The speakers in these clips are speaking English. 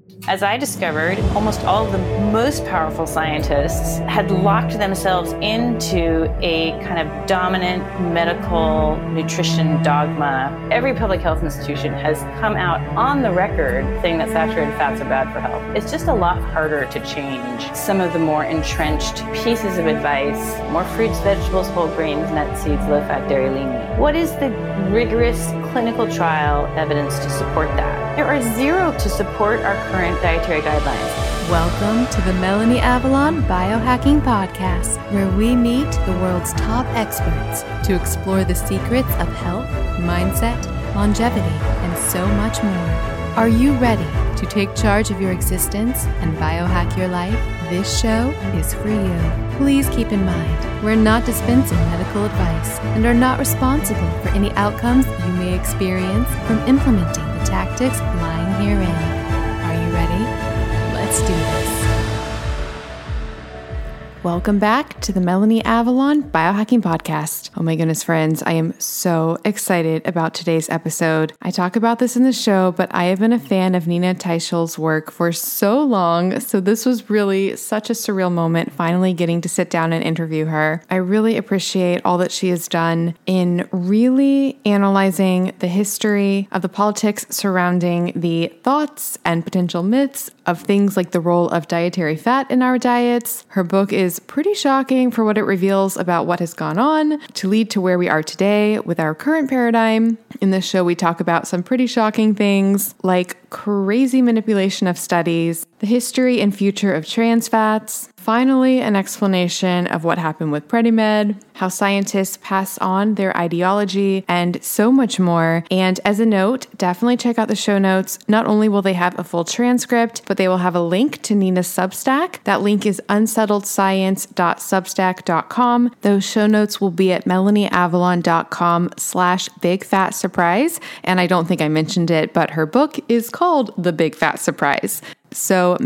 As I discovered, almost all of the most powerful scientists had locked themselves into a kind of dominant medical nutrition dogma. Every public health institution has come out on the record saying that saturated fats are bad for health. It's just a lot harder to change some of the more entrenched pieces of advice: more fruits, vegetables, whole grains, nuts, seeds, low-fat, dairy, lean meat. What is the rigorous clinical trial evidence to support that? There are zero to support our current dietary guidelines. Welcome to the Melanie Avalon Biohacking Podcast, where we meet the world's top experts to explore the secrets of health, mindset, longevity, and so much more. Are you ready to take charge of your existence and biohack your life? This show is for you. Please keep in mind, we're not dispensing medical advice and are not responsible for any outcomes you may experience from implementing the tactics lying herein. Are you ready? Let's do this. Welcome back to the Melanie Avalon Biohacking Podcast. Oh my goodness, friends, I am so excited about today's episode. I talk about this in the show, but I have been a fan of Nina Teicholz's work for so long, so this was really such a surreal moment, finally getting to sit down and interview her. I really appreciate all that she has done in really analyzing the history of the politics surrounding the thoughts and potential myths of things like the role of dietary fat in our diets. Her book is pretty shocking for what it reveals about what has gone on to lead to where we are today with our current paradigm. In this show, we talk about some pretty shocking things like crazy manipulation of studies, the history and future of trans fats, finally, an explanation of what happened with Predimed, how scientists pass on their ideology, and so much more. And as a note, definitely check out the show notes. Not only will they have a full transcript, but they will have a link to Nina's Substack. That link is unsettled.substack.com. Those show notes will be at melanieavalon.com/bigfatsurprise. And I don't think I mentioned it, but her book is called The Big Fat Surprise. So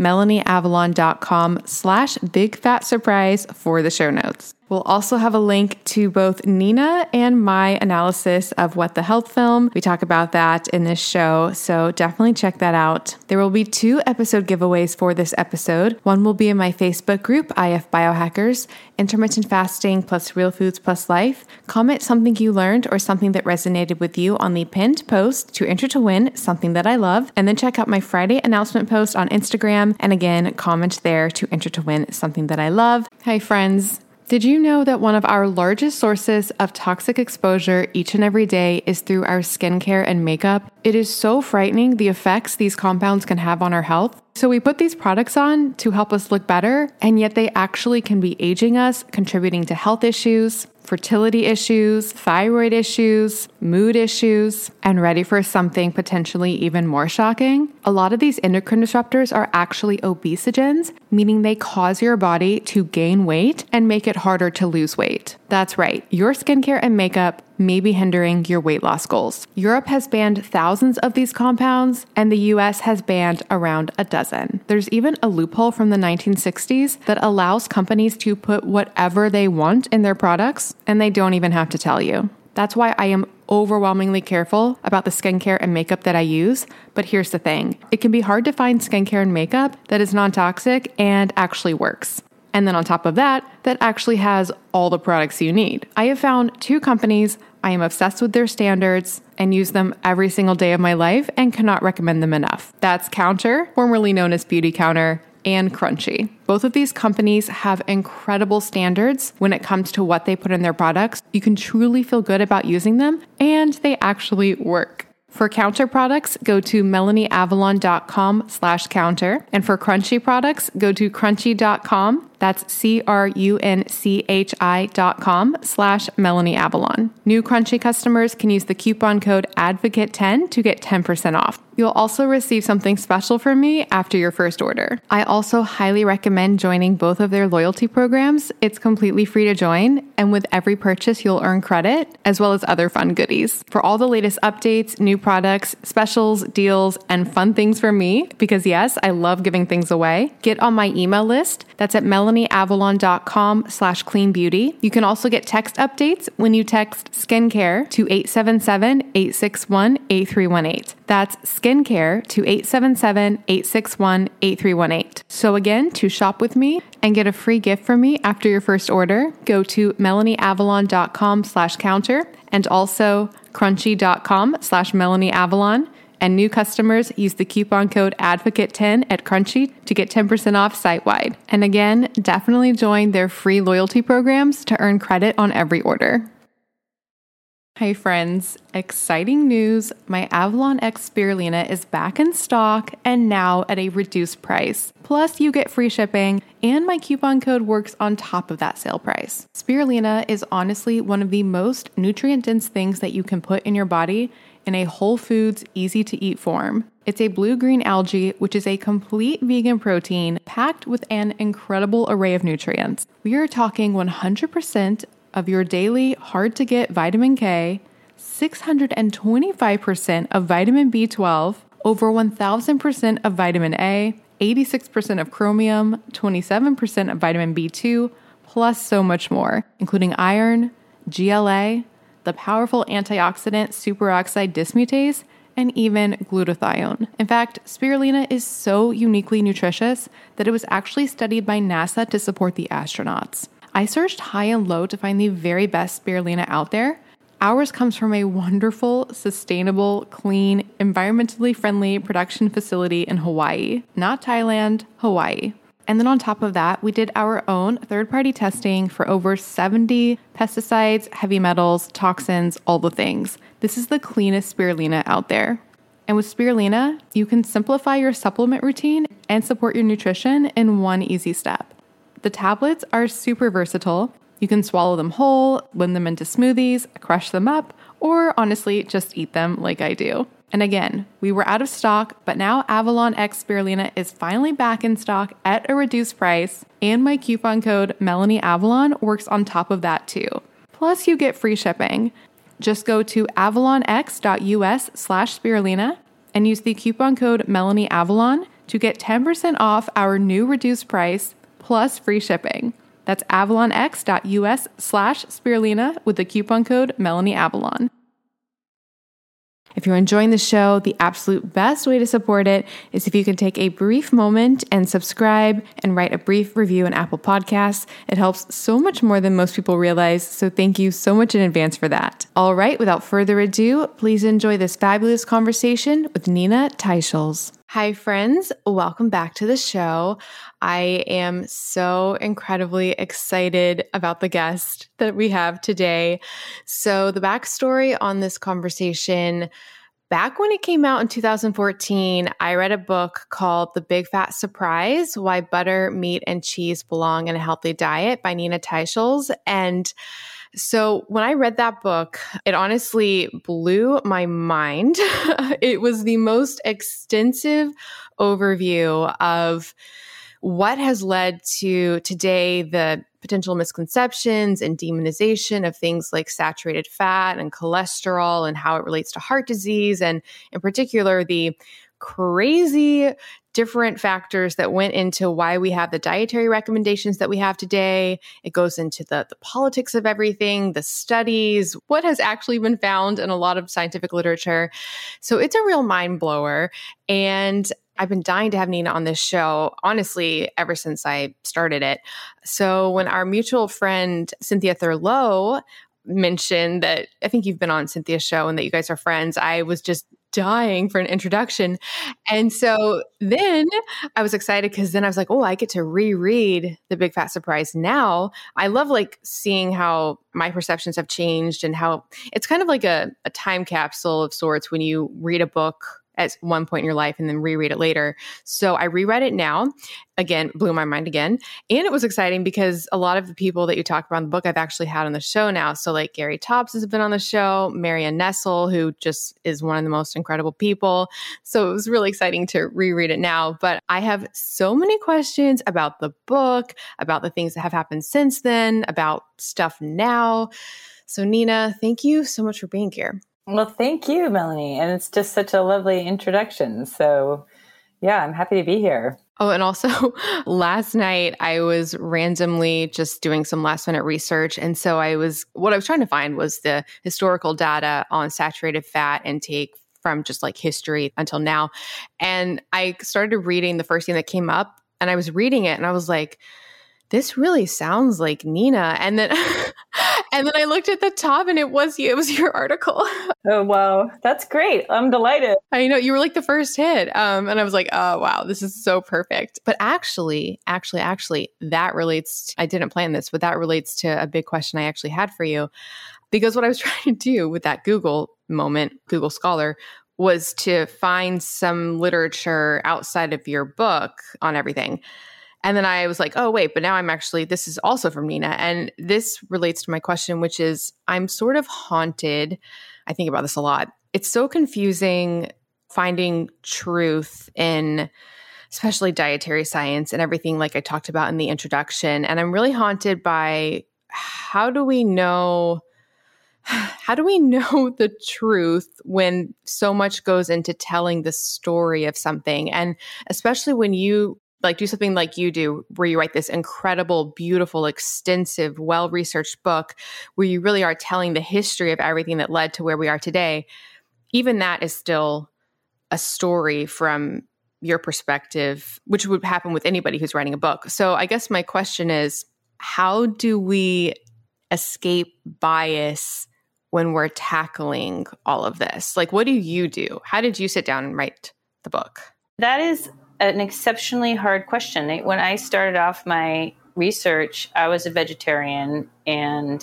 melanieavalon.com/bigfatsurprise for the show notes. We'll also have a link to both Nina and my analysis of What the Health film. We talk about that in this show, so definitely check that out. There will be 2 episode giveaways for this episode. One will be in my Facebook group, IF Biohackers, Intermittent Fasting plus Real Foods plus Life. Comment something you learned or something that resonated with you on the pinned post to enter to win something that I love. And then check out my Friday announcement post on Instagram. And again, comment there to enter to win something that I love. Hi, friends. Did you know that one of our largest sources of toxic exposure each and every day is through our skincare and makeup? It is so frightening the effects these compounds can have on our health. So we put these products on to help us look better, and yet they actually can be aging us, contributing to health issues, fertility issues, thyroid issues, mood issues, and ready for something potentially even more shocking? A lot of these endocrine disruptors are actually obesogens, meaning they cause your body to gain weight and make it harder to lose weight. That's right, your skincare and makeup may be hindering your weight loss goals. Europe has banned thousands of these compounds, and the US has banned around a dozen. There's even a loophole from the 1960s that allows companies to put whatever they want in their products, and they don't even have to tell you. That's why I am overwhelmingly careful about the skincare and makeup that I use. But here's the thing. It can be hard to find skincare and makeup that is non-toxic and actually works. And then on top of that, that actually has all the products you need. I have found 2 companies I am obsessed with their standards and use them every single day of my life and cannot recommend them enough. That's Counter, formerly known as Beauty Counter, and Crunchy. Both of these companies have incredible standards when it comes to what they put in their products. You can truly feel good about using them, and they actually work. For Counter products, go to melanieavalon.com/counter. And for Crunchy products, go to crunchy.com. That's CRUNCHI.com/MelanieAvalon. New Crunchy customers can use the coupon code ADVOCATE10 to get 10% off. You'll also receive something special from me after your first order. I also highly recommend joining both of their loyalty programs. It's completely free to join, and with every purchase, you'll earn credit, as well as other fun goodies. For all the latest updates, new products, specials, deals, and fun things for me, because yes, I love giving things away, get on my email list. That's at melanieavalon.com. melanieavalon.com/cleanbeauty. You can also get text updates when you text skincare to 877-861-8318. That's skincare to 877-861-8318. So again, to shop with me and get a free gift from me after your first order, go to melanieavalon.com/counter and also crunchy.com/melanieavalon. And new customers use the coupon code ADVOCATE10 at Crunchy to get 10% off site-wide. And again, definitely join their free loyalty programs to earn credit on every order. Hey friends, exciting news. My Avalon X Spirulina is back in stock and now at a reduced price. Plus you get free shipping and my coupon code works on top of that sale price. Spirulina is honestly one of the most nutrient-dense things that you can put in your body in a whole foods, easy to eat form. It's a blue-green algae, which is a complete vegan protein packed with an incredible array of nutrients. We are talking 100% of your daily hard-to-get vitamin K, 625% of vitamin B12, over 1000% of vitamin A, 86% of chromium, 27% of vitamin B2, plus so much more, including iron, GLA, the powerful antioxidant superoxide dismutase, and even glutathione. In fact, spirulina is so uniquely nutritious that it was actually studied by NASA to support the astronauts. I searched high and low to find the very best spirulina out there. Ours comes from a wonderful, sustainable, clean, environmentally friendly production facility in Hawaii, not Thailand, Hawaii. And then on top of that, we did our own third-party testing for over 70 pesticides, heavy metals, toxins, all the things. This is the cleanest spirulina out there. And with spirulina, you can simplify your supplement routine and support your nutrition in one easy step. The tablets are super versatile. You can swallow them whole, blend them into smoothies, crush them up, or honestly, just eat them like I do. And again, we were out of stock, but now Avalon X Spirulina is finally back in stock at a reduced price, and my coupon code MelanieAvalon works on top of that too. Plus, you get free shipping. Just go to avalonx.us/spirulina and use the coupon code MelanieAvalon to get 10% off our new reduced price plus free shipping. That's avalonx.us/spirulina with the coupon code MelanieAvalon. If you're enjoying the show, the absolute best way to support it is if you can take a brief moment and subscribe and write a brief review on Apple Podcasts. It helps so much more than most people realize, so thank you so much in advance for that. All right, without further ado, please enjoy this fabulous conversation with Nina Teicholz. Hi, friends. Welcome back to the show. I am so incredibly excited about the guest that we have today. So the backstory on this conversation, back when it came out in 2014, I read a book called The Big Fat Surprise: Why Butter, Meat, and Cheese Belong in a Healthy Diet by Nina Teicholz. And so when I read that book, it honestly blew my mind. It was the most extensive overview of what has led to today the potential misconceptions and demonization of things like saturated fat and cholesterol and how it relates to heart disease, and in particular, the crazy different factors that went into why we have the dietary recommendations that we have today. It goes into the politics of everything, the studies, what has actually been found in a lot of scientific literature. So it's a real mind blower. And I've been dying to have Nina on this show, honestly, ever since I started it. So when our mutual friend, Cynthia Thurlow, mentioned that, I think you've been on Cynthia's show and that you guys are friends, I was just dying for an introduction. And so then I was excited because then I was like, oh, I get to reread The Big Fat Surprise now. I love like seeing how my perceptions have changed and how it's kind of like a time capsule of sorts when you read a book at one point in your life and then reread it later. So I reread it now. Again, blew my mind again. And it was exciting because a lot of the people that you talk about in the book I've actually had on the show now. So like Gary Tops has been on the show, Marianne Nessel, who just is one of the most incredible people. So it was really exciting to reread it now. But I have so many questions about the book, about the things that have happened since then, about stuff now. So Nina, thank you so much for being here. Well, thank you, Melanie. And it's just such a lovely introduction. So yeah, I'm happy to be here. Oh, and also last night I was randomly just doing some last minute research. And so what I was trying to find was the historical data on saturated fat intake from just like history until now. And I started reading the first thing that came up, and I was reading it and I was like, this really sounds like Nina. And then and then I looked at the top and it was you. It was your article. Oh, wow. That's great. I'm delighted. I know, you were like the first hit. And I was like, oh, wow, this is so perfect. But actually, that relates, I didn't plan this, but that relates to a big question I actually had for you. Because what I was trying to do with that Google moment, Google Scholar, was to find some literature outside of your book on everything. And then I was like, oh, wait, but now this is also from Nina. And this relates to my question, which is I'm sort of haunted. I think about this a lot. It's so confusing finding truth in especially dietary science and everything like I talked about in the introduction. And I'm really haunted by how do we know the truth when so much goes into telling the story of something? And especially when you like do something like you do, where you write this incredible, beautiful, extensive, well-researched book where you really are telling the history of everything that led to where we are today. Even that is still a story from your perspective, which would happen with anybody who's writing a book. So I guess my question is, how do we escape bias when we're tackling all of this? Like, what do you do? How did you sit down and write the book? That is an exceptionally hard question. When I started off my research, I was a vegetarian and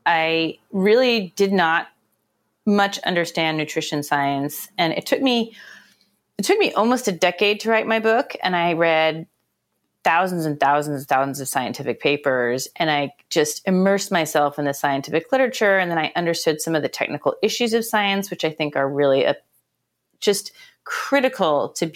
I really did not much understand nutrition science. And it took me almost a decade to write my book. And I read thousands and thousands and thousands of scientific papers. And I just immersed myself in the scientific literature. And then I understood some of the technical issues of science, which I think are really just critical to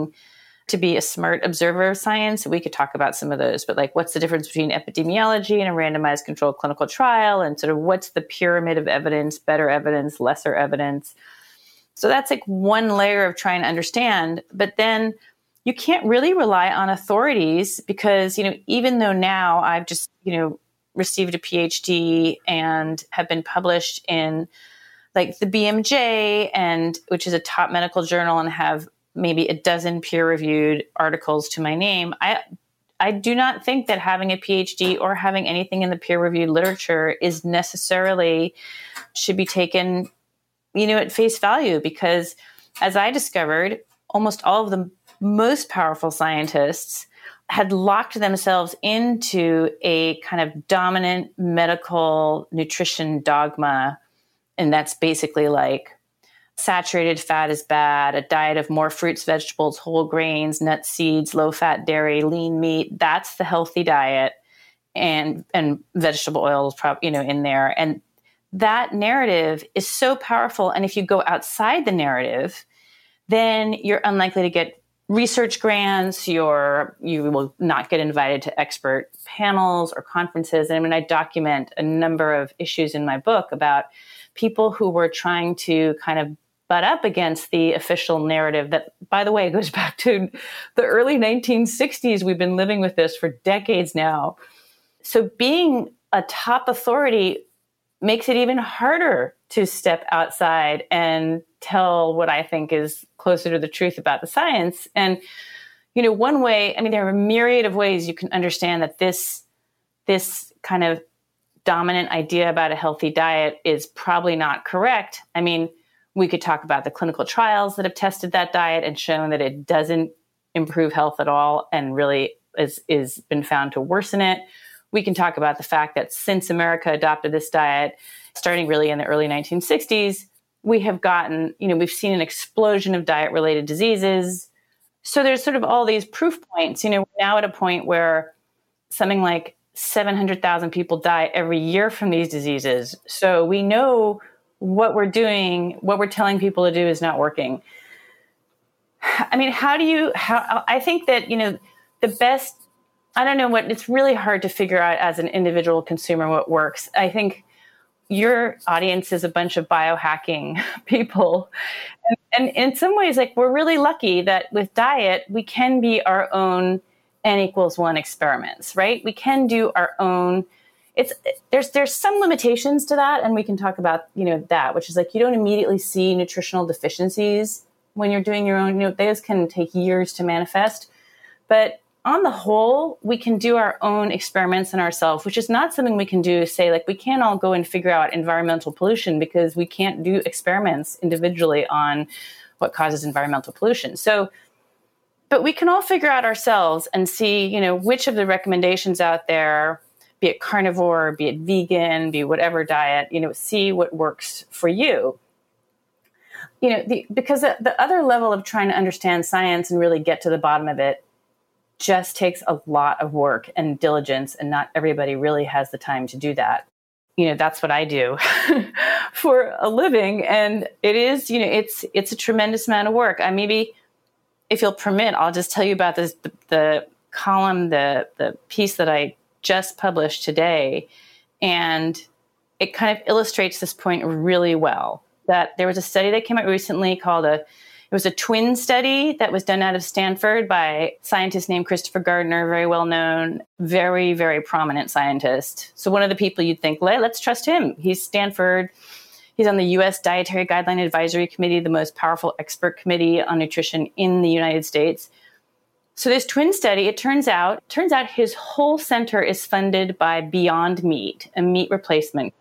be a smart observer of science. We could talk about some of those, but like, what's the difference between epidemiology and a randomized controlled clinical trial? And sort of what's the pyramid of evidence, better evidence, lesser evidence? So that's like one layer of trying to understand. But then you can't really rely on authorities because, even though now I've just, received a PhD and have been published in like the BMJ, and which is a top medical journal, and have maybe a dozen peer-reviewed articles to my name, I do not think that having a PhD or having anything in the peer-reviewed literature is necessarily should be taken, at face value, because as I discovered, almost all of the most powerful scientists had locked themselves into a kind of dominant medical nutrition dogma. And that's basically like, saturated fat is bad, a diet of more fruits, vegetables, whole grains, nuts, seeds, low-fat dairy, lean meat, that's the healthy diet, and vegetable oils, in there. And that narrative is so powerful. And if you go outside the narrative, then you're unlikely to get research grants, you will not get invited to expert panels or conferences. And I document a number of issues in my book about people who were trying to kind of butt up against the official narrative that, by the way, goes back to the early 1960s. We've been living with this for decades now. So being a top authority makes it even harder to step outside and tell what I think is closer to the truth about the science. And, one way, there are a myriad of ways you can understand that this kind of dominant idea about a healthy diet is probably not correct. We could talk about the clinical trials that have tested that diet and shown that it doesn't improve health at all and really is been found to worsen it. We can talk about the fact that since America adopted this diet, starting really in the early 1960s, we have gotten, we've seen an explosion of diet-related diseases. So there's sort of all these proof points. We're now at a point where something like 700,000 people die every year from these diseases. So we know what we're doing, what we're telling people to do is not working. I think that, the best, I don't know it's really hard to figure out as an individual consumer what works. I think your audience is a bunch of biohacking people. And And in some ways, like, we're really lucky that with diet, we can be our own N=1 experiments, right? We can do our own. There's some limitations to that, and we can talk about, that, which is like, you don't immediately see nutritional deficiencies when you're doing your own. Those can take years to manifest. But on the whole, we can do our own experiments in ourselves, which is not something we can do, say, like, we can't all go and figure out environmental pollution because we can't do experiments individually on what causes environmental pollution. So, but we can all figure out ourselves and see, which of the recommendations out there, be it carnivore, be it vegan, be whatever diet, see what works for you. Because the other level of trying to understand science and really get to the bottom of it just takes a lot of work and diligence, and not everybody really has the time to do that. That's what I do for a living, and it is, it's a tremendous amount of work. Maybe, if you'll permit, I'll just tell you about this, the column, the piece that I just published today, and it kind of illustrates this point really well. That there was a study that came out recently called it was a twin study that was done out of Stanford by a scientist named Christopher Gardner, very well known, very, very prominent scientist. So one of the people you'd think, let's trust him. He's Stanford. He's on the U.S. Dietary Guideline Advisory Committee, the most powerful expert committee on nutrition in the United States. So this twin study, it turns out his whole center is funded by Beyond Meat, a meat replacement.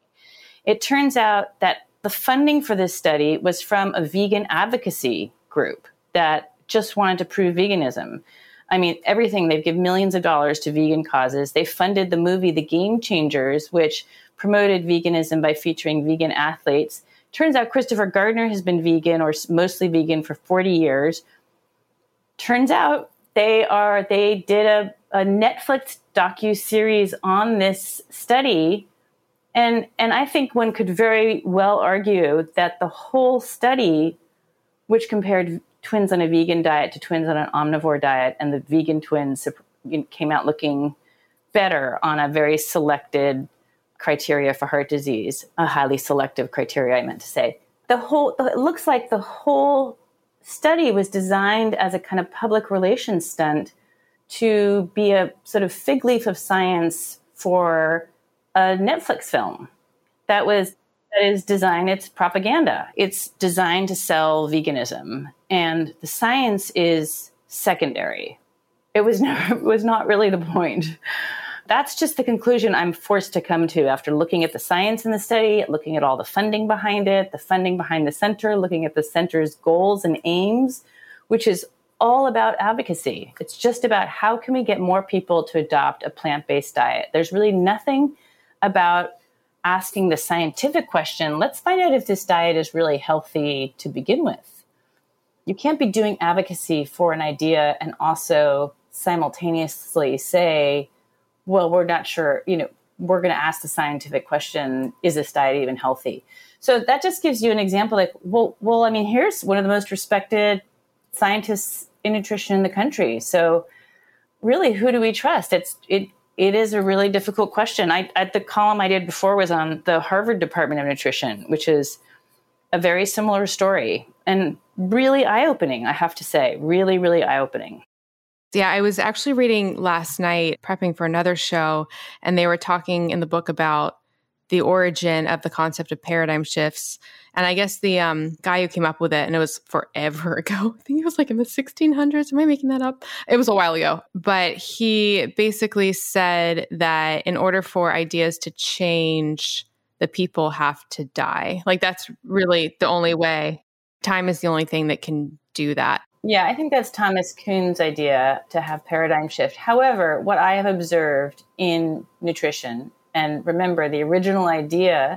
It turns out that the funding for this study was from a vegan advocacy group that just wanted to prove veganism. Everything. They've given millions of dollars to vegan causes. They funded the movie The Game Changers, which promoted veganism by featuring vegan athletes. Turns out Christopher Gardner has been vegan, or mostly vegan, for 40 years. Turns out they did a Netflix docu-series on this study. And I think one could very well argue that the whole study, which compared twins on a vegan diet to twins on an omnivore diet, and the vegan twins came out looking better on a very selected criteria for heart disease, a highly selective criteria, I meant to say. It looks like the whole study was designed as a kind of public relations stunt to be a sort of fig leaf of science for a Netflix film that is designed, it's propaganda. It's designed to sell veganism, and the science is secondary. It was not really the point. That's just the conclusion I'm forced to come to after looking at the science in the study, looking at all the funding behind it, the funding behind the center, looking at the center's goals and aims, which is all about advocacy. It's just about how can we get more people to adopt a plant-based diet. There's really nothing about asking the scientific question, let's find out if this diet is really healthy to begin with. You can't be doing advocacy for an idea and also simultaneously say, well, we're not sure, we're going to ask the scientific question, is this diet even healthy? So that just gives you an example, like, here's one of the most respected scientists in nutrition in the country. So really, who do we trust? It is a really difficult question. The column I did before was on the Harvard Department of Nutrition, which is a very similar story and really eye-opening, I have to say, really, really eye-opening. Yeah, I was actually reading last night, prepping for another show, and they were talking in the book about the origin of the concept of paradigm shifts. And I guess the guy who came up with it, and it was forever ago, I think it was like in the 1600s. Am I making that up? It was a while ago. But he basically said that in order for ideas to change, the people have to die. Like, that's really the only way. Time is the only thing that can do that. Yeah, I think that's Thomas Kuhn's idea, to have paradigm shift. However, what I have observed in nutrition, and remember, the original idea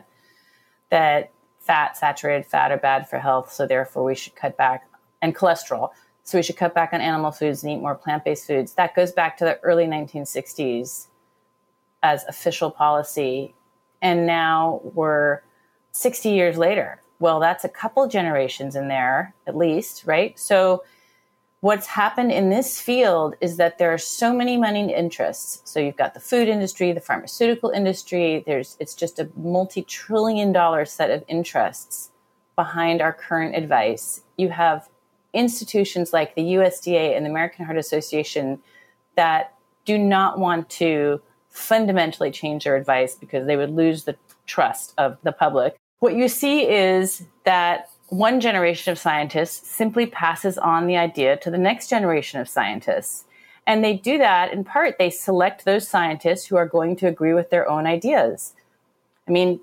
that saturated fat are bad for health, so therefore we should cut back, and cholesterol, so we should cut back on animal foods and eat more plant-based foods. That goes back to the early 1960s as official policy. And now we're 60 years later. Well, that's a couple generations in there, at least, right? So what's happened in this field is that there are so many money interests. So you've got the food industry, the pharmaceutical industry. It's just a multi-trillion-dollar set of interests behind our current advice. You have institutions like the USDA and the American Heart Association that do not want to fundamentally change their advice because they would lose the trust of the public. What you see is that one generation of scientists simply passes on the idea to the next generation of scientists. And they do that in part, they select those scientists who are going to agree with their own ideas. I mean,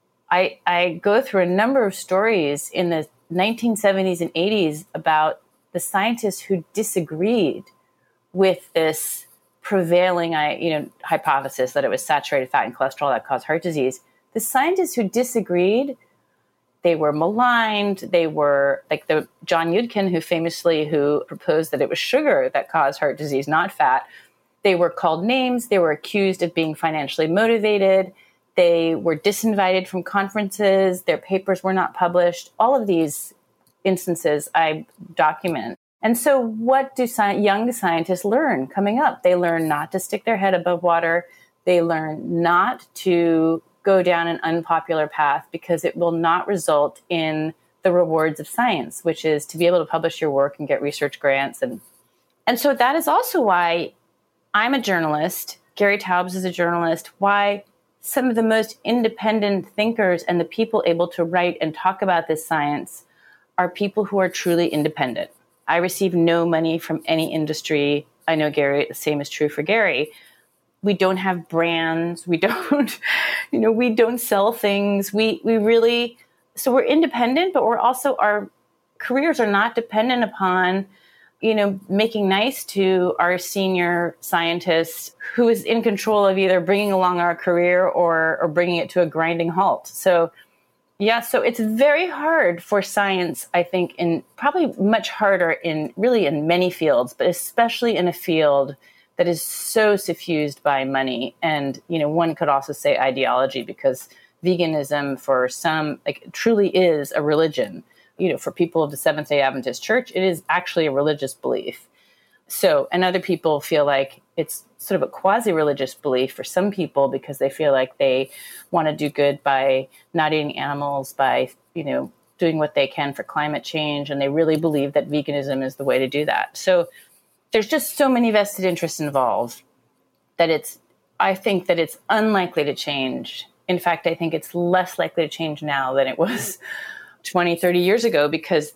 I go through a number of stories in the 1970s and 80s about the scientists who disagreed with this prevailing hypothesis that it was saturated fat and cholesterol that caused heart disease. The scientists who disagreed, they were maligned. They were like the John Yudkin, who proposed that it was sugar that caused heart disease, not fat. They were called names. They were accused of being financially motivated. They were disinvited from conferences. Their papers were not published. All of these instances I document. And so what do young scientists learn coming up? They learn not to stick their head above water. They learn not to go down an unpopular path because it will not result in the rewards of science, which is to be able to publish your work and get research grants. And so that is also why I'm a journalist. Gary Taubes is a journalist. Why some of the most independent thinkers and the people able to write and talk about this science are people who are truly independent. I receive no money from any industry. I know the same is true for Gary. We don't have brands. We don't, we don't sell things. So we're independent, but we're also, our careers are not dependent upon, making nice to our senior scientist who is in control of either bringing along our career or bringing it to a grinding halt. So it's very hard for science, I think, and probably much harder in many fields, but especially in a field that is so suffused by money. And, one could also say ideology, because veganism for some truly is a religion. For people of the Seventh-day Adventist Church, it is actually a religious belief. So, and other people feel like it's sort of a quasi-religious belief for some people because they feel like they want to do good by not eating animals, by, doing what they can for climate change. And they really believe that veganism is the way to do that. So there's just so many vested interests involved that I think that it's unlikely to change. In fact, I think it's less likely to change now than it was 20, 30 years ago because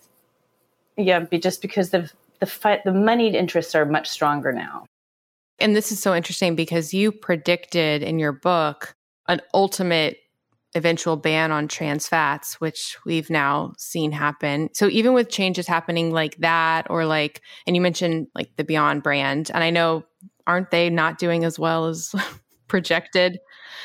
the moneyed interests are much stronger now. And this is so interesting because you predicted in your book an ultimate eventual ban on trans fats, which we've now seen happen. So even with changes happening like that, and you mentioned the Beyond brand, and I know, aren't they not doing as well as projected?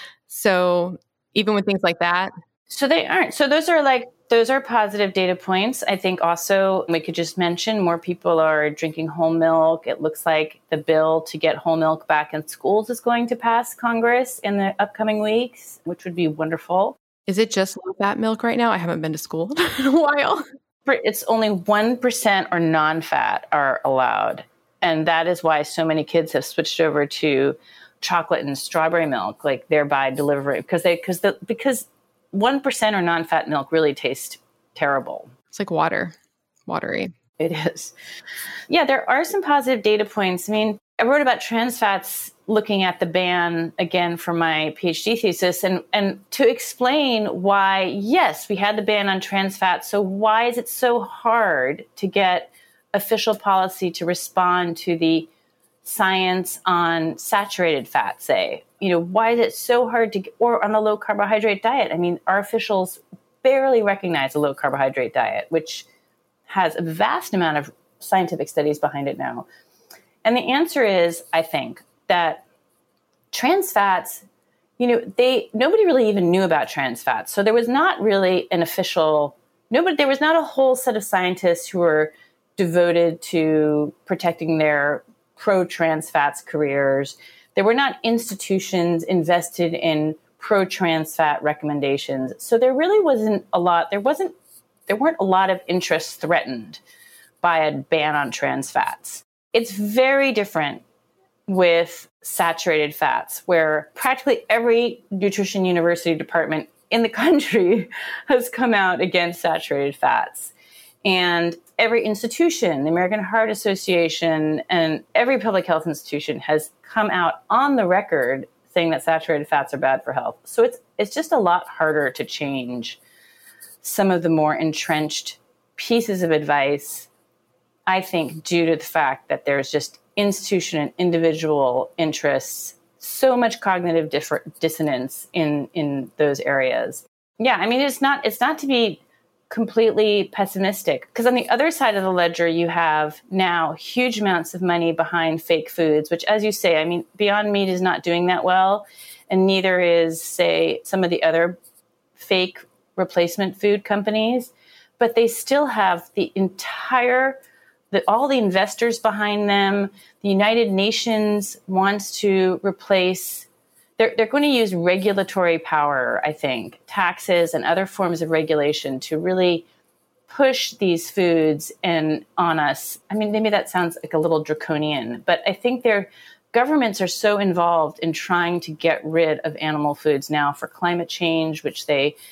So even with things like that. So they aren't. So those are positive data points. I think also we could just mention more people are drinking whole milk. It looks like the bill to get whole milk back in schools is going to pass Congress in the upcoming weeks, which would be wonderful. Is it just low-fat milk right now? I haven't been to school in a while. It's only 1% or non-fat are allowed. And that is why so many kids have switched over to chocolate and strawberry milk, thereby delivering, because 1% or non-fat milk really tastes terrible. It's like watery. It is. Yeah, there are some positive data points. I mean, I wrote about trans fats looking at the ban again for my PhD thesis and to explain why, yes, we had the ban on trans fats. So why is it so hard to get official policy to respond to the science on saturated fat, say? Why is it so hard or on the low carbohydrate diet? I mean, our officials barely recognize a low carbohydrate diet, which has a vast amount of scientific studies behind it now. And the answer is, I think, that trans fats, nobody really even knew about trans fats. So there was not really there was not a whole set of scientists who were devoted to protecting their pro-trans fats careers. There were not institutions invested in pro-trans fat recommendations. So there really wasn't a lot, there weren't a lot of interests threatened by a ban on trans fats. It's very different with saturated fats, where practically every nutrition university department in the country has come out against saturated fats. And every institution, the American Heart Association, and every public health institution has come out on the record saying that saturated fats are bad for health. So it's just a lot harder to change some of the more entrenched pieces of advice, I think, due to the fact that there's just institution and individual interests, so much cognitive dissonance in those areas. Yeah, I mean, it's not to be completely pessimistic, because on the other side of the ledger, you have now huge amounts of money behind fake foods, which, as you say, I mean, Beyond Meat is not doing that well, and neither is, say, some of the other fake replacement food companies, but they still have all the investors behind them. The United Nations wants to replace. They're going to use regulatory power, I think, taxes and other forms of regulation to really push these foods on us. I mean, maybe that sounds like a little draconian, but I think their governments are so involved in trying to get rid of animal foods now for climate change, which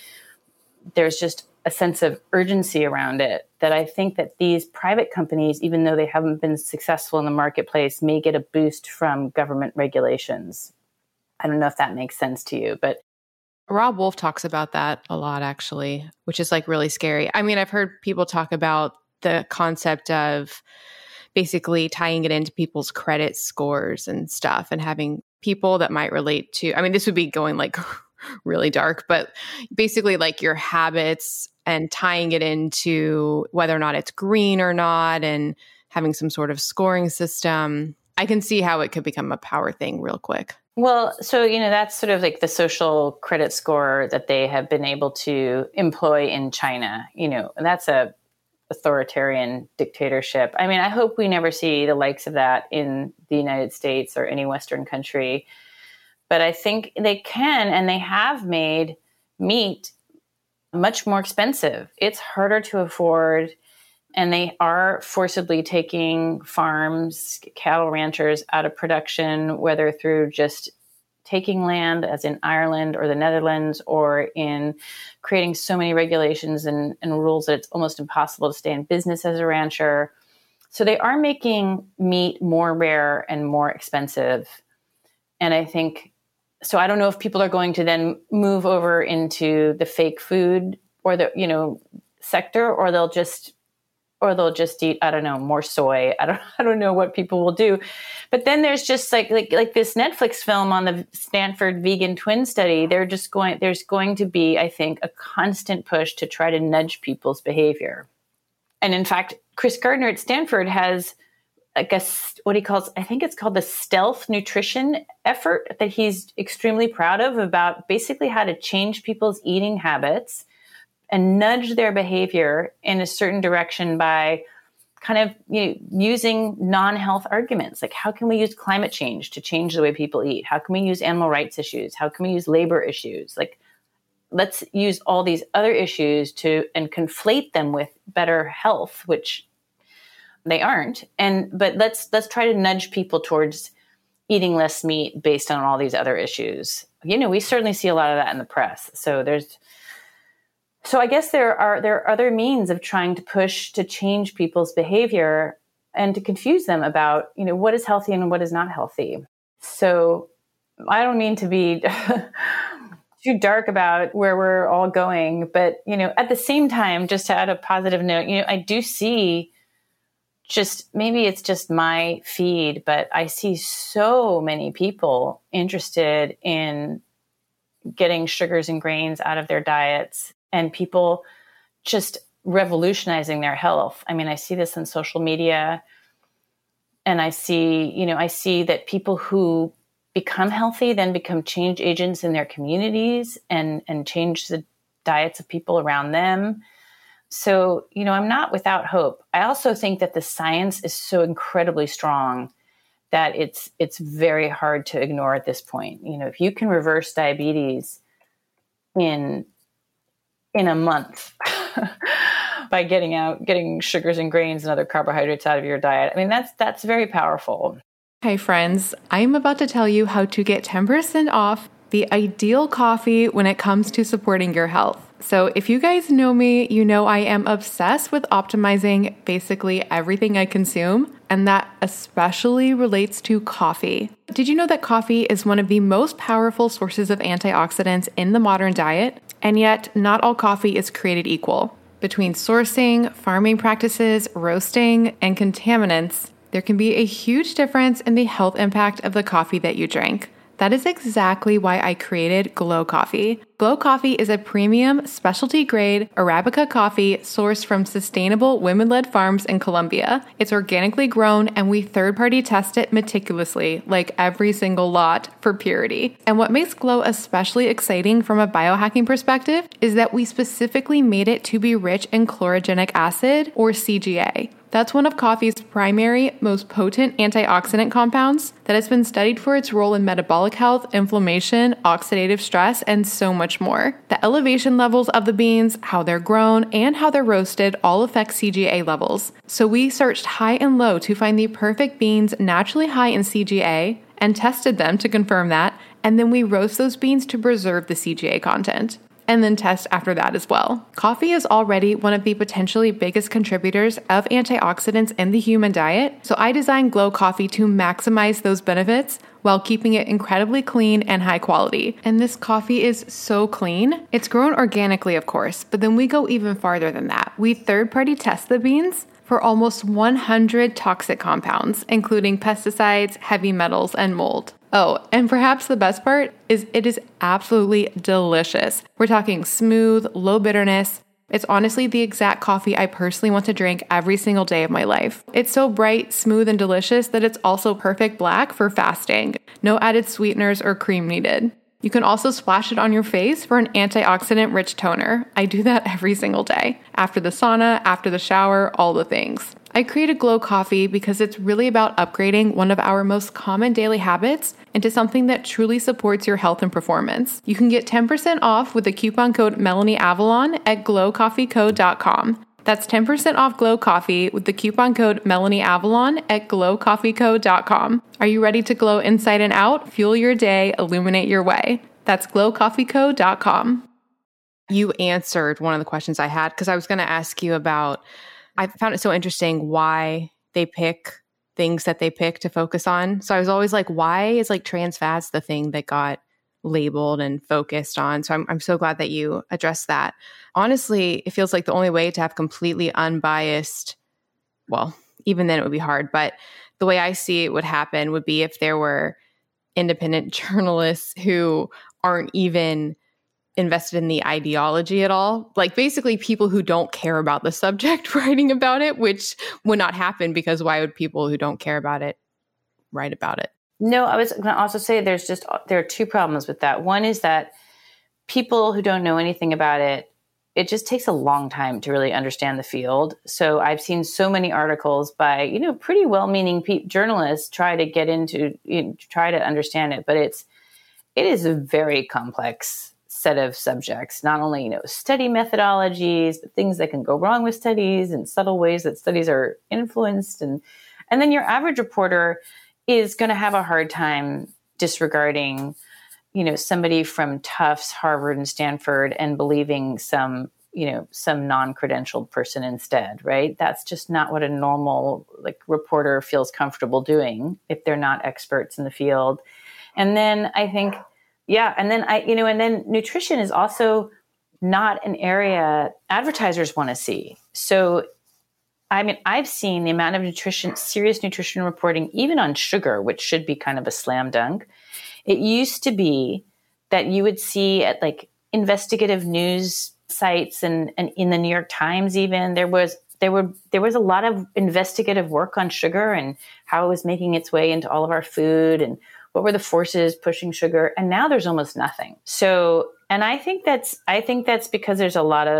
there's just a sense of urgency around it, that I think that these private companies, even though they haven't been successful in the marketplace, may get a boost from government regulations. I don't know if that makes sense to you, but Rob Wolf talks about that a lot, actually, which is like really scary. I mean, I've heard people talk about the concept of basically tying it into people's credit scores and stuff, and having people that might relate to, I mean, this would be going like really dark, but basically like your habits and tying it into whether or not it's green or not, and having some sort of scoring system. I can see how it could become a power thing real quick. Well, so, that's sort of like the social credit score that they have been able to employ in China. And that's a authoritarian dictatorship. I mean, I hope we never see the likes of that in the United States or any Western country. But I think they can, and they have made meat much more expensive. It's harder to afford. And they are forcibly taking farms, cattle ranchers out of production, whether through just taking land, as in Ireland or the Netherlands, or in creating so many regulations and rules that it's almost impossible to stay in business as a rancher. So they are making meat more rare and more expensive. And I think, so I don't know if people are going to then move over into the fake food or the, sector, or they'll just eat, I don't know, more soy. I don't know what people will do. But then there's just like this Netflix film on the Stanford vegan twin study. There's going to be, I think, a constant push to try to nudge people's behavior. And in fact, Chris Gardner at Stanford has, I guess, what he calls, I think it's called the stealth nutrition effort that he's extremely proud of, about basically how to change people's eating habits and nudge their behavior in a certain direction by kind of using non-health arguments. Like, how can we use climate change to change the way people eat? How can we use animal rights issues? How can we use labor issues? Like, let's use all these other issues and conflate them with better health, which they aren't. But let's try to nudge people towards eating less meat based on all these other issues. We certainly see a lot of that in the press. So I guess there are other means of trying to push to change people's behavior and to confuse them about, what is healthy and what is not healthy. So I don't mean to be too dark about where we're all going, but, at the same time, just to add a positive note, I do see, just maybe it's just my feed, but I see so many people interested in getting sugars and grains out of their diets, and people just revolutionizing their health. I mean, I see this on social media, and I see that people who become healthy then become change agents in their communities and change the diets of people around them. So, I'm not without hope. I also think that the science is so incredibly strong that it's very hard to ignore at this point. If you can reverse diabetes in a month by getting sugars and grains and other carbohydrates out of your diet, I mean, that's very powerful. Hey friends, I'm about to tell you how to get 10% off the ideal coffee when it comes to supporting your health. So if you guys know me, you know I am obsessed with optimizing basically everything I consume, and that especially relates to coffee. Did you know that coffee is one of the most powerful sources of antioxidants in the modern diet? And yet, not all coffee is created equal. Between sourcing, farming practices, roasting, and contaminants, there can be a huge difference in the health impact of the coffee that you drink. That is exactly why I created Glow Coffee. Glow Coffee is a premium, specialty-grade Arabica coffee sourced from sustainable women-led farms in Colombia. It's organically grown, and we third-party test it meticulously, like every single lot, for purity. And what makes Glow especially exciting from a biohacking perspective is that we specifically made it to be rich in chlorogenic acid, or CGA. That's one of coffee's primary, most potent antioxidant compounds that has been studied for its role in metabolic health, inflammation, oxidative stress, and so much more. The elevation levels of the beans, how they're grown, and how they're roasted all affect CGA levels. So we searched high and low to find the perfect beans naturally high in CGA and tested them to confirm that, and then we roast those beans to preserve the CGA content, and then test after that as well. Coffee is already one of the potentially biggest contributors of antioxidants in the human diet, so I designed Glow Coffee to maximize those benefits while keeping it incredibly clean and high quality. And this coffee is so clean. It's grown organically, of course, but then we go even farther than that. We third-party test the beans for almost 100 toxic compounds, including pesticides, heavy metals, and mold. Oh, and perhaps the best part is it is absolutely delicious. We're talking smooth, low bitterness. It's honestly the exact coffee I personally want to drink every single day of my life. It's so bright, smooth, and delicious that it's also perfect black for fasting. No added sweeteners or cream needed. You can also splash it on your face for an antioxidant-rich toner. I do that every single day. After the sauna, after the shower, all the things. I created Glow Coffee because it's really about upgrading one of our most common daily habits into something that truly supports your health and performance. You can get 10% off with the coupon code MelanieAvalon at glowcoffeeco.com. That's 10% off Glow Coffee with the coupon code MelanieAvalon at glowcoffeeco.com. Are you ready to glow inside and out? Fuel your day, illuminate your way. That's glowcoffeeco.com. You answered one of the questions I had because I was going to ask you about, I found it so interesting why they pick things that they pick to focus on. So I was always like, why is like trans fats the thing that got labeled and focused on? So I'm so glad that you addressed that. Honestly, it feels like the only way to have completely unbiased, well, even then it would be hard, but the way I see it would happen would be if there were independent journalists who aren't even invested in the ideology at all. Like basically people who don't care about the subject writing about it, which would not happen because why would people who don't care about it write about it? No, I was going to also say there are two problems with that. One is that people who don't know anything about it, it just takes a long time to really understand the field. So I've seen so many articles by, pretty well-meaning journalists try to get into, try to understand it, but it is a very complex set of subjects, not only, study methodologies, but things that can go wrong with studies and subtle ways that studies are influenced. And then your average reporter is going to have a hard time disregarding, somebody from Tufts, Harvard, and Stanford and believing some non-credentialed person instead, right? That's just not what a normal reporter feels comfortable doing if they're not experts in the field. And then I think, and then nutrition is also not an area advertisers want to see. So I've seen the amount of serious nutrition reporting, even on sugar, which should be kind of a slam dunk. It used to be that you would see at investigative news sites and in the New York Times, even there was a lot of investigative work on sugar and how it was making its way into all of our food and what were the forces pushing sugar. And now there's almost nothing. So, and I think that's because there's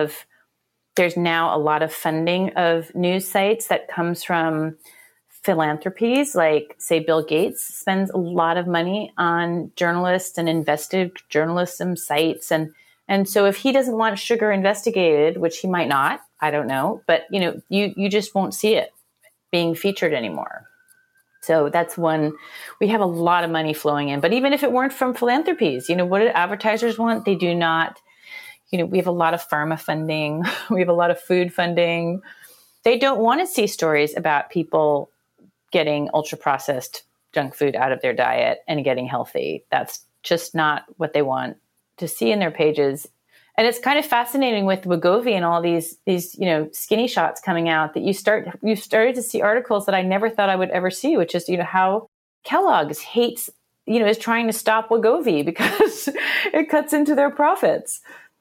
now a lot of funding of news sites that comes from philanthropies, like say Bill Gates spends a lot of money on journalists and investigative journalism sites. And so if he doesn't want sugar investigated, which he might not, I don't know, but you just won't see it being featured anymore. So that's one, we have a lot of money flowing in. But even if it weren't from philanthropies, what do advertisers want? They do not, we have a lot of pharma funding. We have a lot of food funding. They don't want to see stories about people getting ultra processed junk food out of their diet and getting healthy. That's just not what they want to see in their pages. And it's kind of fascinating with Wegovy and all these skinny shots coming out that you've started to see articles that I never thought I would ever see, which is how Kellogg's hates, is trying to stop Wegovy because it cuts into their profits.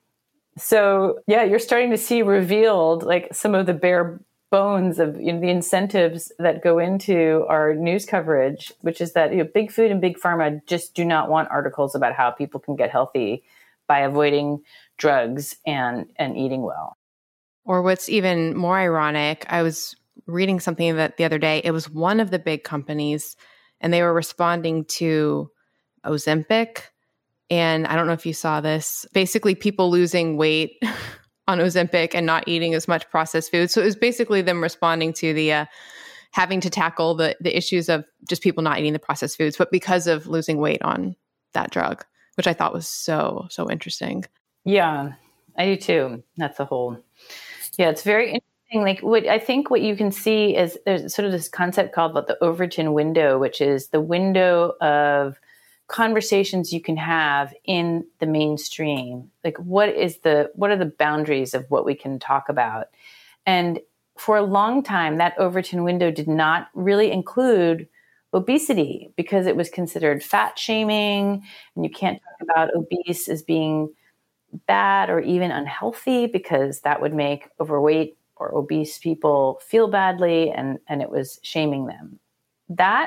So yeah, you're starting to see revealed like some of the bare bones of the incentives that go into our news coverage, which is that big food and big pharma just do not want articles about how people can get healthy by avoiding drugs and eating well. Or what's even more ironic, I was reading something that the other day, it was one of the big companies and they were responding to Ozempic. And I don't know if you saw this, basically people losing weight on Ozempic and not eating as much processed food. So it was basically them responding to the having to tackle the issues of just people not eating the processed foods, but because of losing weight on that drug, which I thought was so interesting. Yeah, I do too. That's it's very interesting. Like what you can see is there's sort of this concept called the Overton window, which is the window of conversations you can have in the mainstream. Like what are the boundaries of what we can talk about? And for a long time, that Overton window did not really include obesity because it was considered fat shaming, and you can't talk about obese as being bad or even unhealthy because that would make overweight or obese people feel badly, and it was shaming them. That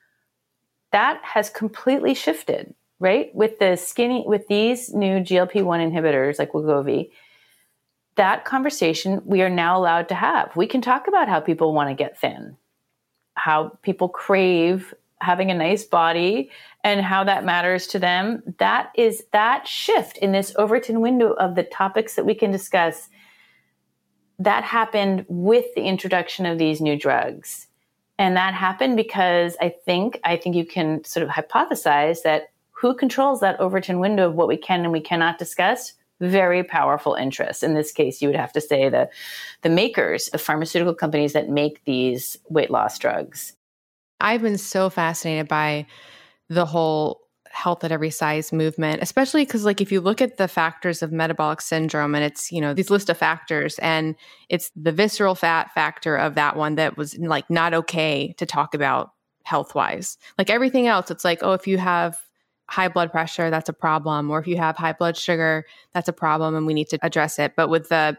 has completely shifted, right? With these new GLP-1 inhibitors like Wegovy, that conversation we are now allowed to have. We can talk about how people want to get thin, how people crave having a nice body and how that matters to them. That shift in this Overton window of the topics that we can discuss, that happened with the introduction of these new drugs. And that happened because I think you can sort of hypothesize that who controls that Overton window of what we can and we cannot discuss? Very powerful interests. In this case, you would have to say the makers, the pharmaceutical companies that make these weight loss drugs. I've been so fascinated by the whole health at every size movement, especially because if you look at the factors of metabolic syndrome and it's, these list of factors and it's the visceral fat factor of that one that was not okay to talk about health-wise. Like everything else, it's if you have high blood pressure, that's a problem. Or if you have high blood sugar, that's a problem and we need to address it. But with the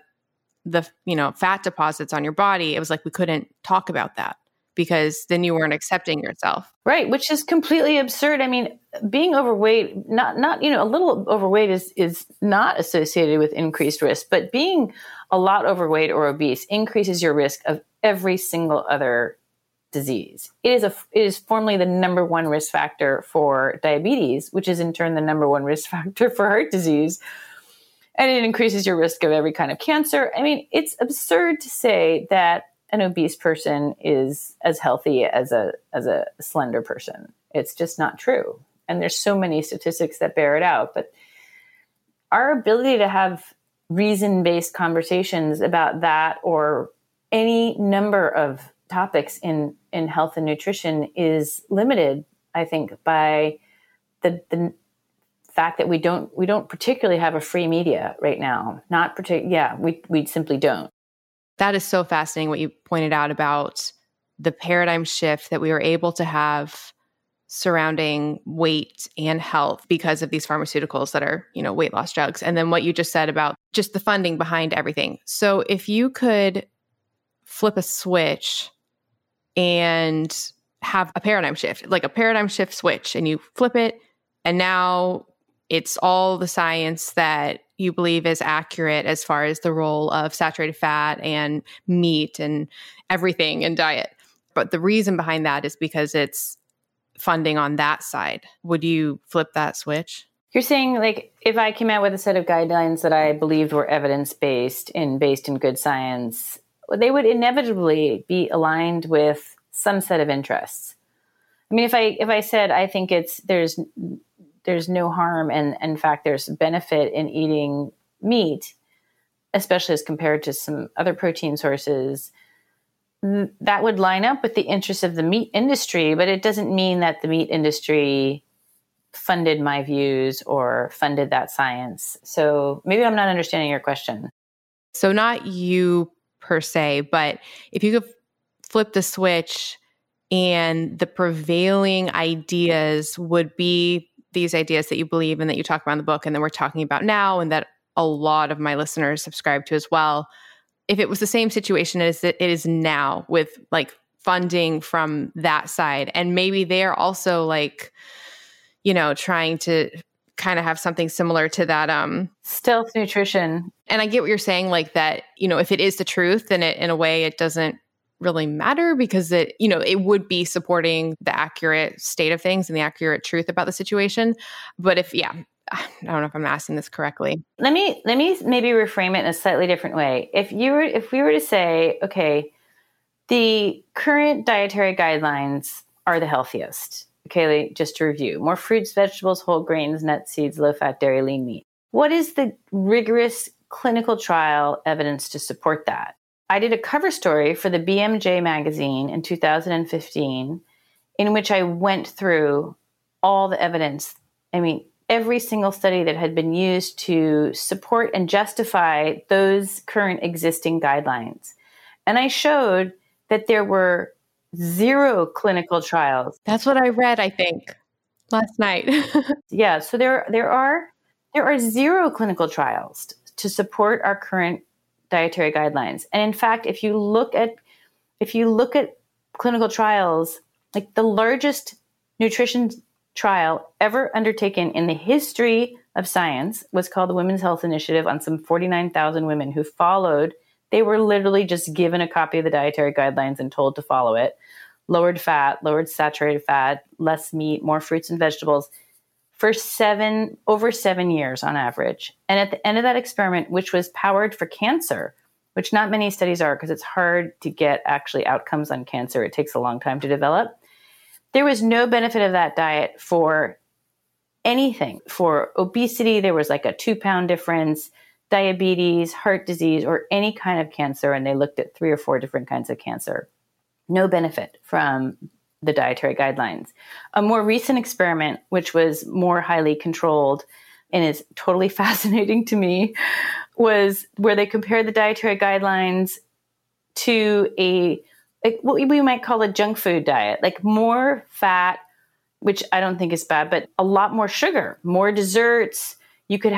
fat deposits on your body, it was we couldn't talk about that because then you weren't accepting yourself. Right, which is completely absurd. I mean, being overweight, not a little overweight is not associated with increased risk, but being a lot overweight or obese increases your risk of every single other disease. It is formally the number one risk factor for diabetes, which is in turn the number one risk factor for heart disease. And it increases your risk of every kind of cancer. I mean, it's absurd to say that an obese person is as healthy as a slender person. It's just not true. And there's so many statistics that bear it out. But our ability to have reason-based conversations about that or any number of topics in health and nutrition is limited, I think, by the fact that we don't particularly have a free media right now. We simply don't. That is so fascinating what you pointed out about the paradigm shift that we were able to have surrounding weight and health because of these pharmaceuticals that are, weight loss drugs. And then what you just said about just the funding behind everything. So if you could flip a switch and have a paradigm shift, like a paradigm shift switch, and you flip it, and now it's all the science that you believe is accurate as far as the role of saturated fat and meat and everything in diet. But the reason behind that is because it's funding on that side. Would you flip that switch? You're saying if I came out with a set of guidelines that I believed were evidence-based and based in good science, they would inevitably be aligned with some set of interests. I mean, if I said I think there's no harm, and in fact there's benefit in eating meat, especially as compared to some other protein sources, that would line up with the interests of the meat industry, but it doesn't mean that the meat industry funded my views or funded that science. So maybe I'm not understanding your question. So not you per se, but if you could flip the switch and the prevailing ideas would be these ideas that you believe in, that you talk about in the book and that we're talking about now, and that a lot of my listeners subscribe to as well. If it was the same situation as it is now with like funding from that side, and maybe they're also like, trying to kind of have something similar to that stealth nutrition. And I get what you're saying, like that, if it is the truth, then in a way it doesn't really matter, because it would be supporting the accurate state of things and the accurate truth about the situation. But I don't know if I'm asking this correctly. Let me maybe reframe it in a slightly different way. If we were to say, okay, the current dietary guidelines are the healthiest. Okay, just to review: more fruits, vegetables, whole grains, nuts, seeds, low-fat, dairy, lean meat. What is the rigorous clinical trial evidence to support that? I did a cover story for the BMJ magazine in 2015 in which I went through all the evidence. I mean, every single study that had been used to support and justify those current existing guidelines. And I showed that there were 0 clinical trials. That's what I read, I think, last night. Yeah, so there are 0 clinical trials to support our current dietary guidelines. And in fact, if you look at clinical trials, like the largest nutrition trial ever undertaken in the history of science was called the Women's Health Initiative, on some 49,000 women who followed. They were literally just given a copy of the dietary guidelines and told to follow it. Lowered fat, lowered saturated fat, less meat, more fruits and vegetables for over 7 years on average. And at the end of that experiment, which was powered for cancer, which not many studies are because it's hard to get actually outcomes on cancer. It takes a long time to develop. There was no benefit of that diet for anything. For obesity, there was like a 2-pound difference, diabetes, heart disease, or any kind of cancer. And they looked at 3 or 4 different kinds of cancer. No benefit from the dietary guidelines. A more recent experiment, which was more highly controlled and is totally fascinating to me, was where they compared the dietary guidelines to what we might call a junk food diet, like more fat, which I don't think is bad, but a lot more sugar, more desserts. You could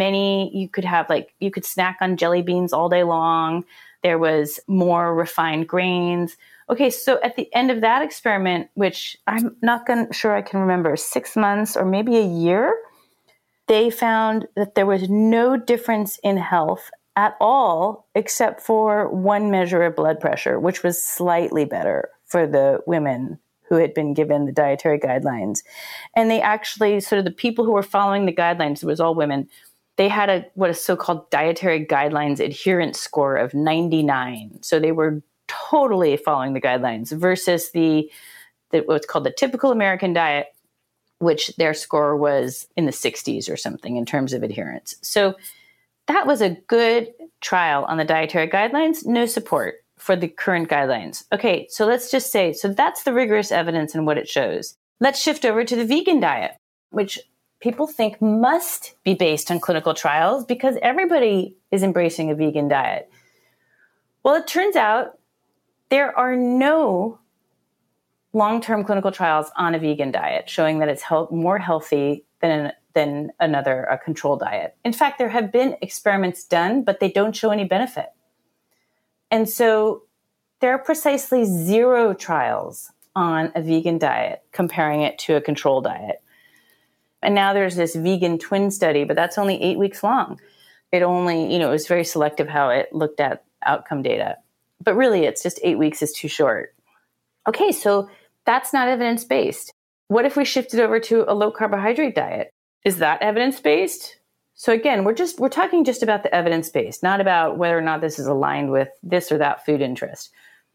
snack on jelly beans all day long. There was more refined grains. Okay, so at the end of that experiment, which I'm not sure I can remember, 6 months or maybe a year, they found that there was no difference in health at all, except for one measure of blood pressure, which was slightly better for the women who had been given the dietary guidelines. And they actually, sort of the people who were following the guidelines, it was all women, they had what is so-called dietary guidelines adherence score of 99. So they were totally following the guidelines versus what's called the typical American diet, which their score was in the 60s or something in terms of adherence. So that was a good trial on the dietary guidelines, no support for the current guidelines. Okay, so let's just say, so that's the rigorous evidence and what it shows. Let's shift over to the vegan diet, which people think must be based on clinical trials because everybody is embracing a vegan diet. Well, it turns out there are no long-term clinical trials on a vegan diet showing that it's more healthy than a control diet. In fact, there have been experiments done, but they don't show any benefit. And so there are precisely 0 trials on a vegan diet comparing it to a control diet. And now there's this vegan twin study, but that's only 8 weeks long. It only, it was very selective how it looked at outcome data. But really, it's just 8 weeks is too short. Okay, so that's not evidence-based. What if we shifted over to a low-carbohydrate diet? Is that evidence-based? So again, we're talking just about the evidence-based, not about whether or not this is aligned with this or that food interest.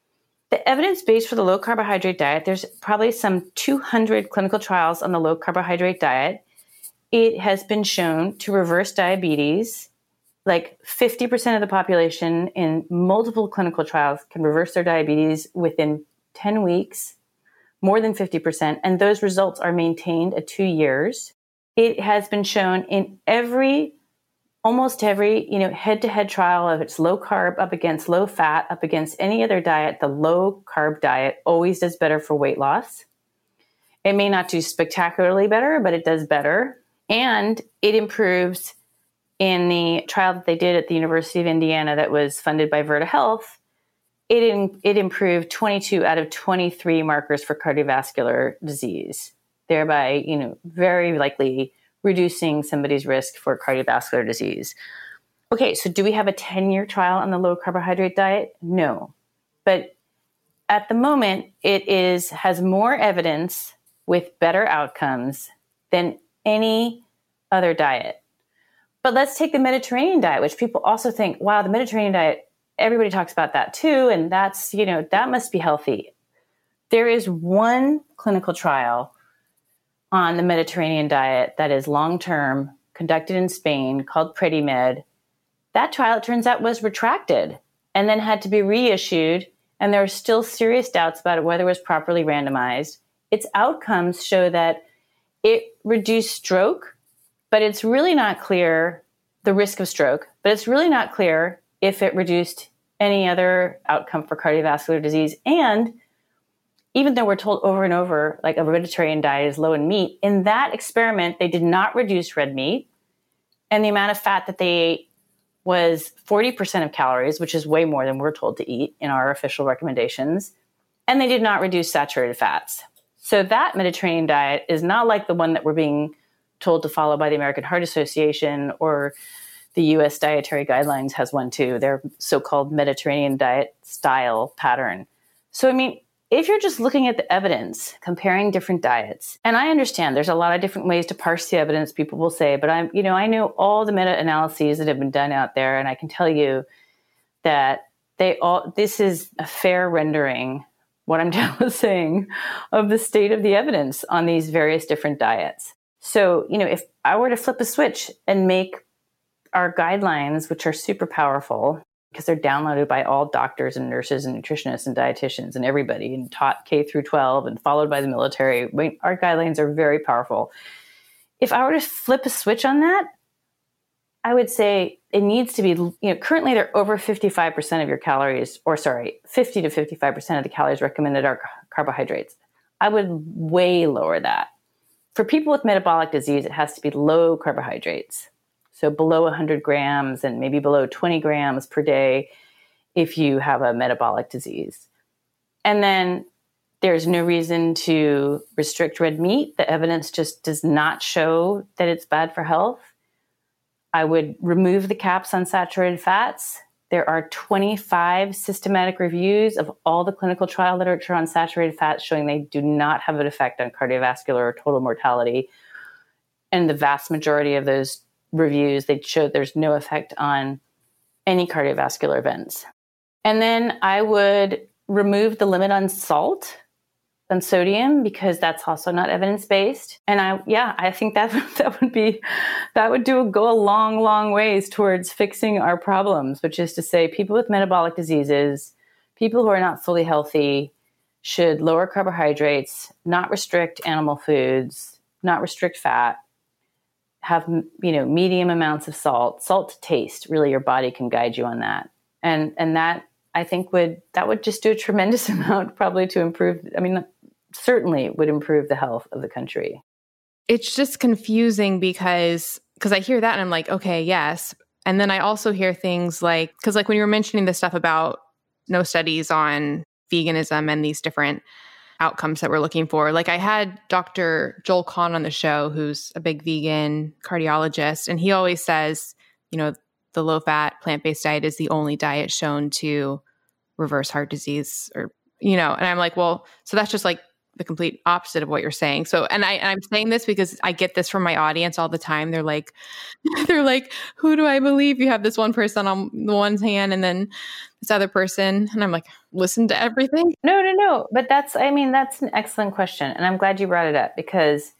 The evidence base for the low carbohydrate diet, there's probably some 200 clinical trials on the low carbohydrate diet. It has been shown to reverse diabetes. Like 50% of the population in multiple clinical trials can reverse their diabetes within 10 weeks, more than 50%, and those results are maintained at 2 years. It has been shown in almost every, head-to-head trial of it's low carb up against low fat, up against any other diet, the low carb diet always does better for weight loss. It may not do spectacularly better, but it does better. And it improves in the trial that they did at the University of Indiana that was funded by Virta Health. It improved 22 out of 23 markers for cardiovascular disease, thereby, very likely reducing somebody's risk for cardiovascular disease. Okay, so do we have a 10-year trial on the low carbohydrate diet? No. But at the moment, it has more evidence with better outcomes than any other diet. But let's take the Mediterranean diet, which people also think, wow, the Mediterranean diet, everybody talks about that too, and that's, that must be healthy. There is one clinical trial on the Mediterranean diet that is long-term, conducted in Spain, called PREDIMED. That trial, it turns out, was retracted and then had to be reissued, and there are still serious doubts about whether it was properly randomized. Its outcomes show that it reduced stroke, but it's really not clear the risk of stroke, but it's really not clear if it reduced any other outcome for cardiovascular disease. And even though we're told over and over, like a Mediterranean diet is low in meat, in that experiment, they did not reduce red meat. And the amount of fat that they ate was 40% of calories, which is way more than we're told to eat in our official recommendations. And they did not reduce saturated fats. So that Mediterranean diet is not like the one that we're being told to follow by the American Heart Association, or the US Dietary Guidelines has one too, their so-called Mediterranean diet style pattern. So, if you're just looking at the evidence, comparing different diets, and I understand there's a lot of different ways to parse the evidence, people will say, but I know all the meta-analyses that have been done out there, and I can tell you that this is a fair rendering, what I'm saying, of the state of the evidence on these various different diets. So, if I were to flip a switch and make our guidelines, which are super powerful, because they're downloaded by all doctors and nurses and nutritionists and dietitians and everybody, and taught K through 12 and followed by the military. Our guidelines are very powerful. If I were to flip a switch on that, I would say it needs to be, currently they're over 55% of your calories, 50 to 55% of the calories recommended are carbohydrates. I would way lower that. For people with metabolic disease, it has to be low carbohydrates. So below 100 grams and maybe below 20 grams per day if you have a metabolic disease. And then there's no reason to restrict red meat. The evidence just does not show that it's bad for health. I would remove the caps on saturated fats. There are 25 systematic reviews of all the clinical trial literature on saturated fats showing they do not have an effect on cardiovascular or total mortality. And the vast majority of those reviews, they showed there's no effect on any cardiovascular events. And then I would remove the limit on salt, on sodium, because that's also not evidence-based. And I think that would go a long, long ways towards fixing our problems, which is to say people with metabolic diseases, people who are not fully healthy, should lower carbohydrates, not restrict animal foods, not restrict fat, have, medium amounts of salt to taste. Really, your body can guide you on that. And that, I think, would just do a tremendous amount probably to improve, certainly would improve the health of the country. It's just confusing because I hear that and I'm like, okay, yes. And then I also hear things like, because when you were mentioning the stuff about no studies on veganism and these different outcomes that we're looking for. I had Dr. Joel Kahn on the show, who's a big vegan cardiologist, and he always says, the low-fat, plant-based diet is the only diet shown to reverse heart disease, and I'm like, well, so that's just the complete opposite of what you're saying. So, and I'm saying this because I get this from my audience all the time. They're like, who do I believe? You have this one person on the one hand and then this other person. And I'm like, listen to everything. No. But that's an excellent question. And I'm glad you brought it up, because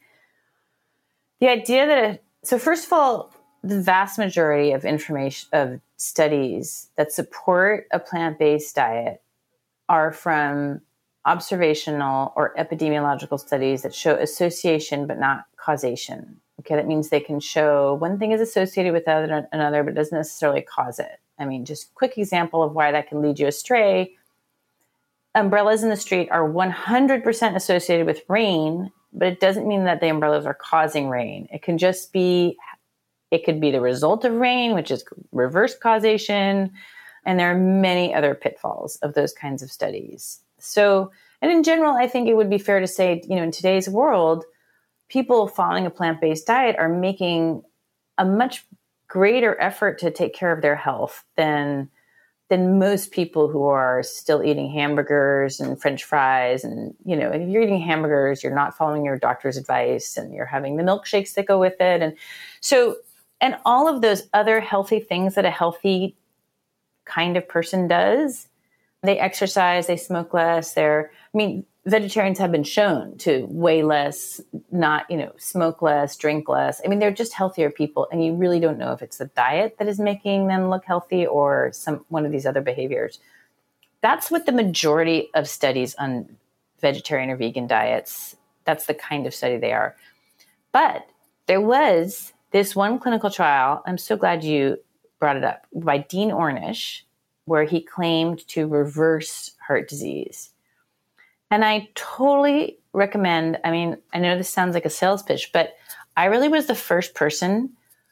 the idea that, so first of all, the vast majority of information, of studies that support a plant-based diet are from observational or epidemiological studies that show association but not causation. Okay, that means they can show one thing is associated with another, but doesn't necessarily cause it. I mean, just quick example of why that can lead you astray. Umbrellas in the street are 100% associated with rain, but it doesn't mean that the umbrellas are causing rain. It could be the result of rain, which is reverse causation. And there are many other pitfalls of those kinds of studies. So, and in general, I think it would be fair to say, in today's world, people following a plant-based diet are making a much greater effort to take care of their health than most people who are still eating hamburgers and French fries. And, if you're eating hamburgers, you're not following your doctor's advice and you're having the milkshakes that go with it. And so, and all of those other healthy things that a healthy kind of person does. They exercise, they smoke less. Vegetarians have been shown to weigh less, not, smoke less, drink less. They're just healthier people. And you really don't know if it's the diet that is making them look healthy or one of these other behaviors. That's what the majority of studies on vegetarian or vegan diets, that's the kind of study they are. But there was this one clinical trial, I'm so glad you brought it up, by Dean Ornish, where he claimed to reverse heart disease. And I totally recommend, I know this sounds like a sales pitch, but I really was the first person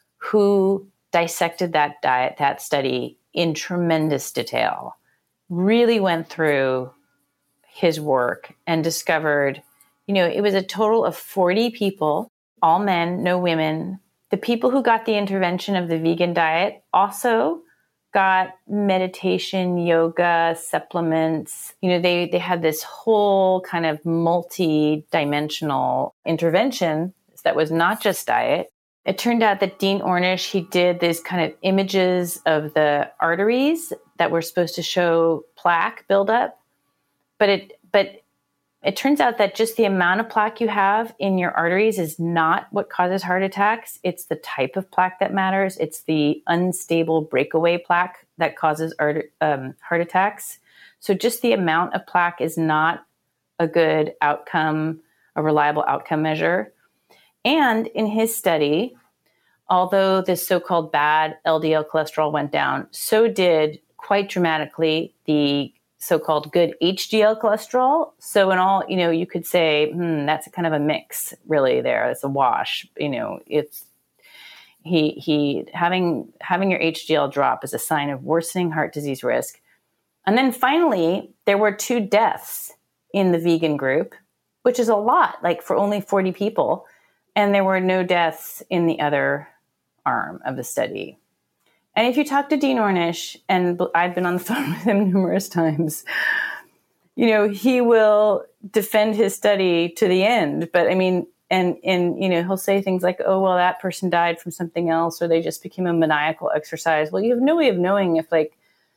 who dissected that diet, that study in tremendous detail, really went through his work and discovered, it was a total of 40 people, all men, no women. The people who got the intervention of the vegan diet also got meditation, yoga, supplements. They had this whole kind of multi-dimensional intervention that was not just diet. It turned out that Dean Ornish, he did these kind of images of the arteries that were supposed to show plaque buildup. But it turns out that just the amount of plaque you have in your arteries is not what causes heart attacks. It's the type of plaque that matters. It's the unstable breakaway plaque that causes heart attacks. So just the amount of plaque is not a good outcome, a reliable outcome measure. And in his study, although this so-called bad LDL cholesterol went down, so did quite dramatically the so-called good HDL cholesterol. So in all, you could say, that's a kind of a mix really there. It's a wash. It's having your HDL drop is a sign of worsening heart disease risk. And then finally, there were 2 deaths in the vegan group, which is a lot, like for only 40 people. And there were no deaths in the other arm of the study. And if you talk to Dean Ornish, and I've been on the phone with him numerous times, he will defend his study to the end. But and he'll say things like, oh, well, that person died from something else, or they just became a maniacal exercise. Well, you have no way of knowing if the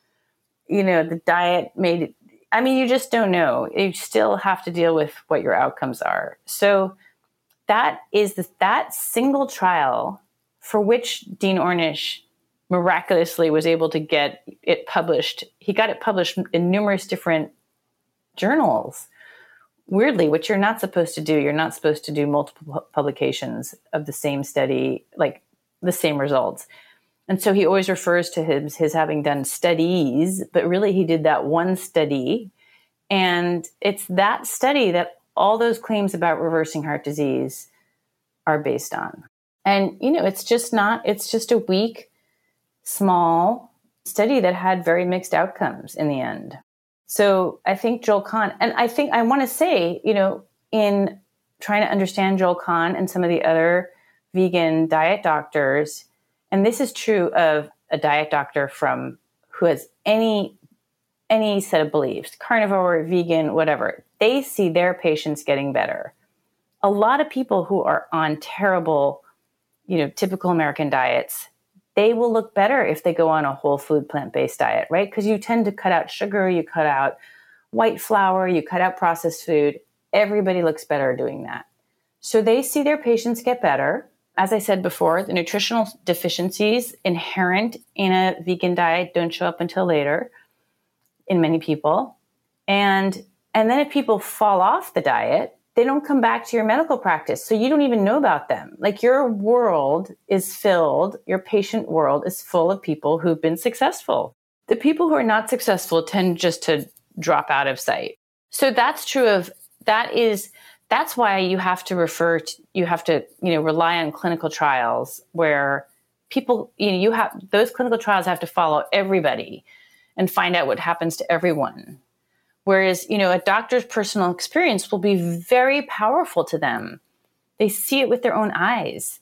diet made it. You just don't know. You still have to deal with what your outcomes are. So that is that single trial for which Dean Ornish miraculously was able to get it published. He got it published in numerous different journals. Weirdly, which you're not supposed to do. You're not supposed to do multiple publications of the same study, like the same results. And so he always refers to his having done studies, but really he did that one study. And it's that study that all those claims about reversing heart disease are based on. And, it's just a weak, small study that had very mixed outcomes in the end. So I think Joel Kahn, and I want to say, in trying to understand Joel Kahn and some of the other vegan diet doctors, and this is true of a diet doctor who has any set of beliefs, carnivore, vegan, whatever, they see their patients getting better. A lot of people who are on terrible, typical American diets, they will look better if they go on a whole food plant-based diet, right? Because you tend to cut out sugar, you cut out white flour, you cut out processed food. Everybody looks better doing that. So they see their patients get better. As I said before, the nutritional deficiencies inherent in a vegan diet don't show up until later in many people. And then if people fall off the diet, they don't come back to your medical practice. So you don't even know about them. Like your patient world is full of people who've been successful. The people who are not successful tend just to drop out of sight. So that's true of, that's why you have to rely on clinical trials where people, those clinical trials have to follow everybody and find out what happens to everyone. Whereas, a doctor's personal experience will be very powerful to them. They see it with their own eyes.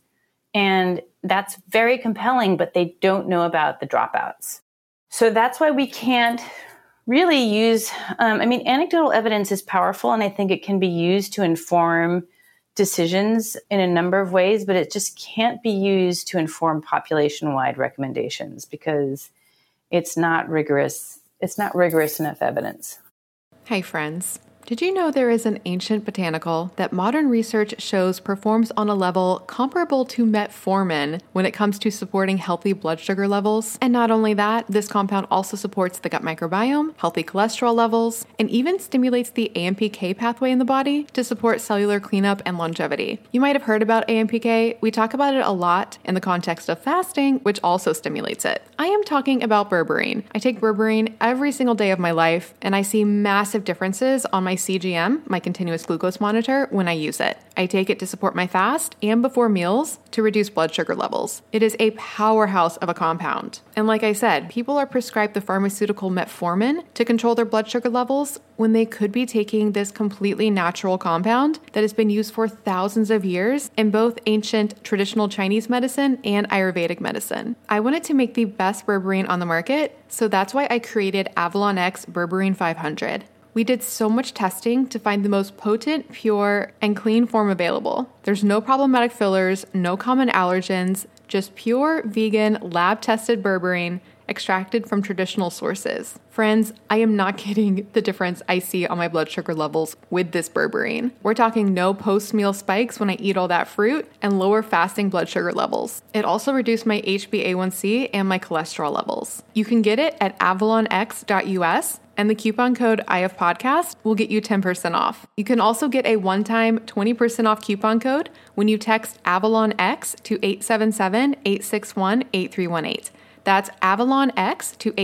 And that's very compelling, but they don't know about the dropouts. So that's why we can't really use, anecdotal evidence is powerful, and I think it can be used to inform decisions in a number of ways, but it just can't be used to inform population-wide recommendations because it's not rigorous. It's not rigorous enough evidence. Hey friends, did you know there is an ancient botanical that modern research shows performs on a level comparable to metformin when it comes to supporting healthy blood sugar levels? And not only that, this compound also supports the gut microbiome, healthy cholesterol levels, and even stimulates the AMPK pathway in the body to support cellular cleanup and longevity. You might have heard about AMPK. We talk about it a lot in the context of fasting, which also stimulates it. I am talking about berberine. I take berberine every single day of my life, and I see massive differences on my CGM, my continuous glucose monitor, when I use it. I take it to support my fast and before meals to reduce blood sugar levels. It is a powerhouse of a compound. And like I said, people are prescribed the pharmaceutical metformin to control their blood sugar levels when they could be taking this completely natural compound that has been used for thousands of years in both ancient traditional Chinese medicine and Ayurvedic medicine. I wanted to make the best berberine on the market, so that's why I created Avalon X Berberine 500. We did so much testing to find the most potent, pure, and clean form available. There's no problematic fillers, no common allergens, just pure, vegan, lab-tested berberine extracted from traditional sources. Friends, I am not kidding the difference I see on my blood sugar levels with this berberine. We're talking no post-meal spikes when I eat all that fruit and lower fasting blood sugar levels. It also reduced my HbA1c and my cholesterol levels. You can get it at avalonx.us. And the coupon code IFPodcast will get you 10% off. You can also get a one-time 20% off coupon code when you text Avalon X to 877-861-8318. That's Avalon X to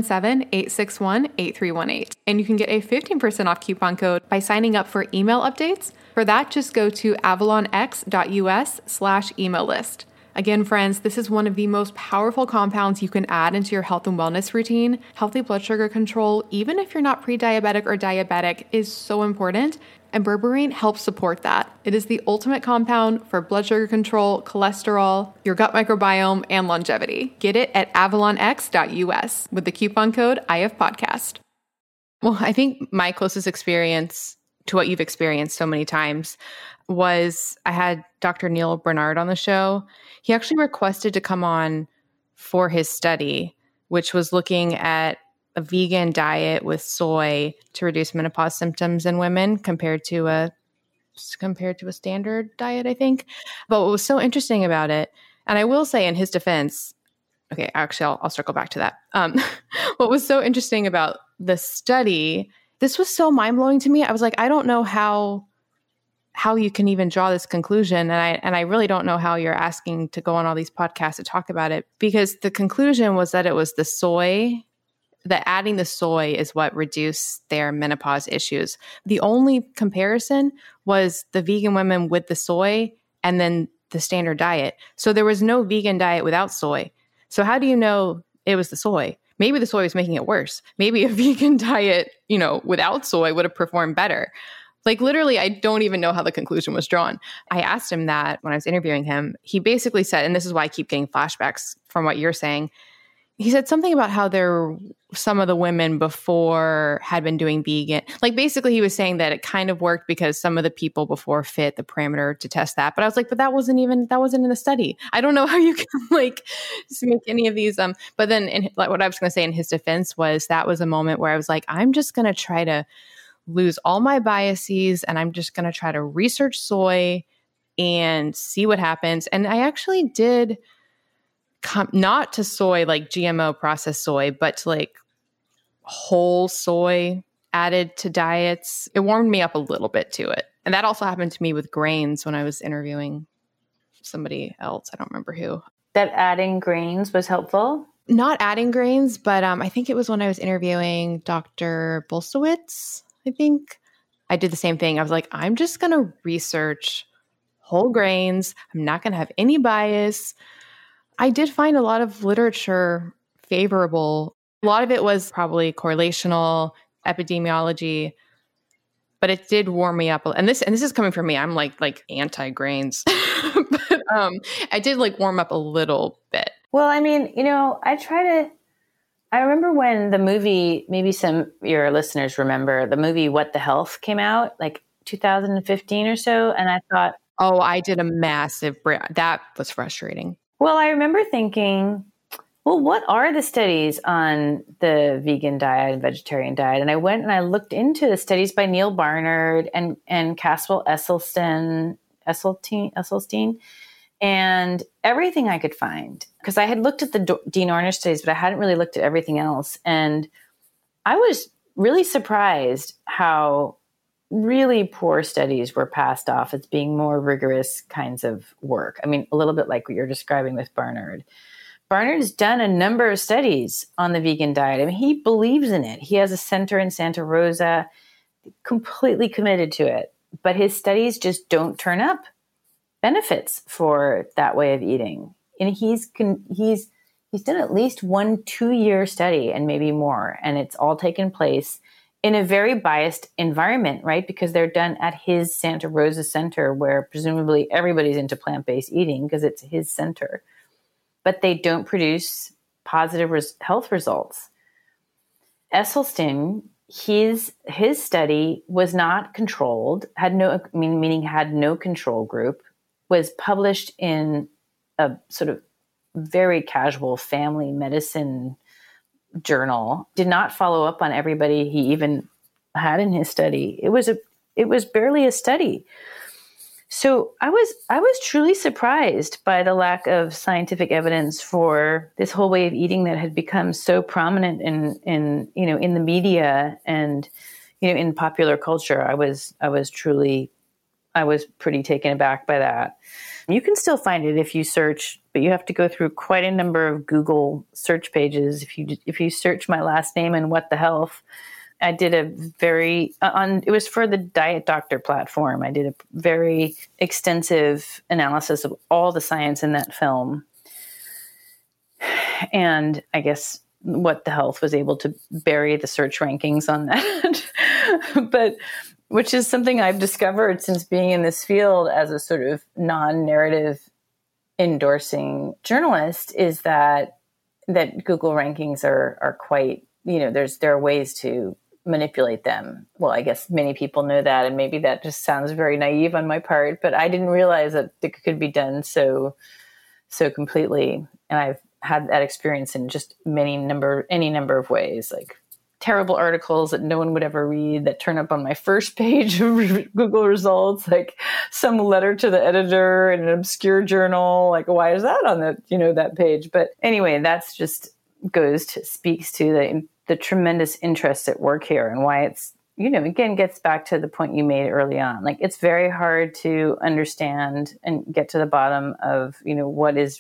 877-861-8318. And you can get a 15% off coupon code by signing up for email updates. For that, just go to avalonx.us/email list. Again, friends, this is one of the most powerful compounds you can add into your health and wellness routine. Healthy blood sugar control, even if you're not pre-diabetic or diabetic, is so important, and berberine helps support that. It is the ultimate compound for blood sugar control, cholesterol, your gut microbiome, and longevity. Get it at avalonx.us with the coupon code IFPodcast. Well, I think my closest experience to what you've experienced so many times was I had Dr. Neil Bernard on the show. He actually requested to come on for his study, which was looking at a vegan diet with soy to reduce menopause symptoms in women compared to a standard diet, I think. But what was so interesting about it, and I will say in his defense, okay, actually, I'll circle back to that. What was so interesting about the study, this was so mind-blowing to me. I was like, I don't know how you can even draw this conclusion. And I really don't know how you're asking to go on all these podcasts to talk about it, because the conclusion was that it was the soy, that adding the soy is what reduced their menopause issues. The only comparison was the vegan women with the soy and then the standard diet. So there was no vegan diet without soy. So how do you know it was the soy? Maybe the soy was making it worse. Maybe a vegan diet, without soy would have performed better. Like literally, I don't even know how the conclusion was drawn. I asked him that when I was interviewing him. He basically said, and this is why I keep getting flashbacks from what you're saying, he said something about how some of the women before had been doing vegan. Like basically he was saying that it kind of worked because some of the people before fit the parameter to test that. But I was like, but that wasn't in the study. I don't know how you can like just make any of these. But then like what I was going to say in his defense was that was a moment where I was like, I'm just going to try to lose all my biases and I'm just going to try to research soy and see what happens. And I actually did not to soy, like GMO processed soy, but to like whole soy added to diets. It warmed me up a little bit to it. And that also happened to me with grains when I was interviewing somebody else. I don't remember who. That adding grains was helpful? Not adding grains, but I think it was when I was interviewing Dr. Bolsowitz, I think. I did the same thing. I was like, I'm just going to research whole grains. I'm not going to have any bias. I did find a lot of literature favorable. A lot of it was probably correlational epidemiology, but it did warm me up. And this is coming from me. I'm like anti-grains, but I did like warm up a little bit. Well, I mean, I remember when the movie, maybe some of your listeners remember, the movie What the Health came out, like 2015 or so. And I thought, oh, I did a massive that was frustrating. Well, I remember thinking, well, what are the studies on the vegan diet and vegetarian diet? And I went and I looked into the studies by Neil Barnard and Caswell Esselstyn, and everything I could find. Because I had looked at the Dean Ornish studies, but I hadn't really looked at everything else. And I was really surprised how really poor studies were passed off as being more rigorous kinds of work. I mean, a little bit like what you're describing with Barnard. Barnard's done a number of studies on the vegan diet. I mean, he believes in it. He has a center in Santa Rosa, completely committed to it. But his studies just don't turn up benefits for that way of eating. And he's done at least 1-2 year study and maybe more. And it's all taken place in a very biased environment, right? Because they're done at his Santa Rosa center where presumably everybody's into plant-based eating because it's his center. But they don't produce positive health results. Esselstyn, his study was not controlled, had no control group, was published in a sort of very casual family medicine journal, did not follow up on everybody he even had in his study. It was barely a study. So I was truly surprised by the lack of scientific evidence for this whole way of eating that had become so prominent in the media and in popular culture. I was pretty taken aback by that. You can still find it if you search, but you have to go through quite a number of Google search pages. If you search my last name and What the Health, I did a very it was for the Diet Doctor platform. I did a very extensive analysis of all the science in that film, and I guess What the Health was able to bury the search rankings on that, but. Which is something I've discovered since being in this field as a sort of non-narrative endorsing journalist, is that Google rankings are quite, there are ways to manipulate them. Well, I guess many people know that, and maybe that just sounds very naive on my part, but I didn't realize that it could be done so completely. And I've had that experience in just any number of ways, like terrible articles that no one would ever read that turn up on my first page of Google results, like some letter to the editor in an obscure journal. Like, why is that on that page? But anyway, that's just speaks to the tremendous interest at work here and why it's, again, gets back to the point you made early on. Like, it's very hard to understand and get to the bottom of, what is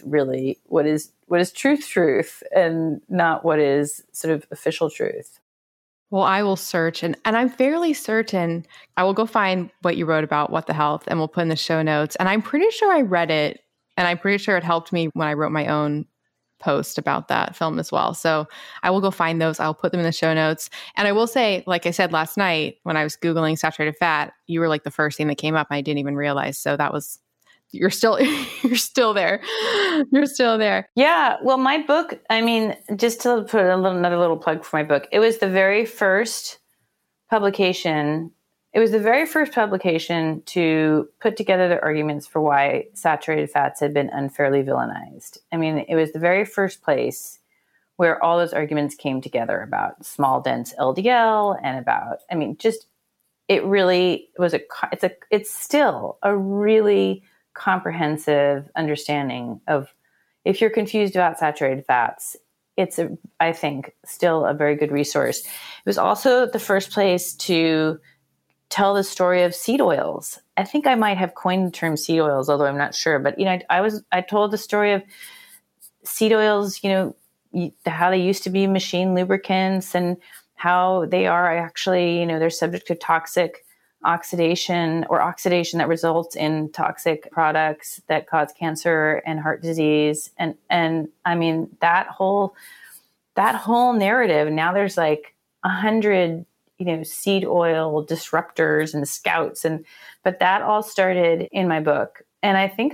truth and not what is sort of official truth. Well, I will search, and I'm fairly certain I will go find what you wrote about What the Health, and we'll put in the show notes. And I'm pretty sure I read it, and I'm pretty sure it helped me when I wrote my own post about that film as well. So I will go find those. I'll put them in the show notes. And I will say, like I said last night, when I was Googling saturated fat, you were like the first thing that came up. I didn't even realize. So that was you're still you're still there. You're still there. Yeah. Well, my book, I mean, just to put another little plug for my book, it was the very first publication. It was the very first publication to put together the arguments for why saturated fats had been unfairly villainized. I mean, it was the very first place where all those arguments came together about small, dense LDL and about, I mean, just, it really was it's still a really comprehensive understanding of, if you're confused about saturated fats, it's I think still a very good resource. It was also the first place to tell the story of seed oils. I think I might have coined the term seed oils, although I'm not sure. But, I told the story of seed oils, how they used to be machine lubricants and how they are actually, they're subject to toxic oxidation that results in toxic products that cause cancer and heart disease. And I mean, that whole narrative, now there's like 100, seed oil disruptors and scouts. But that all started in my book. And I think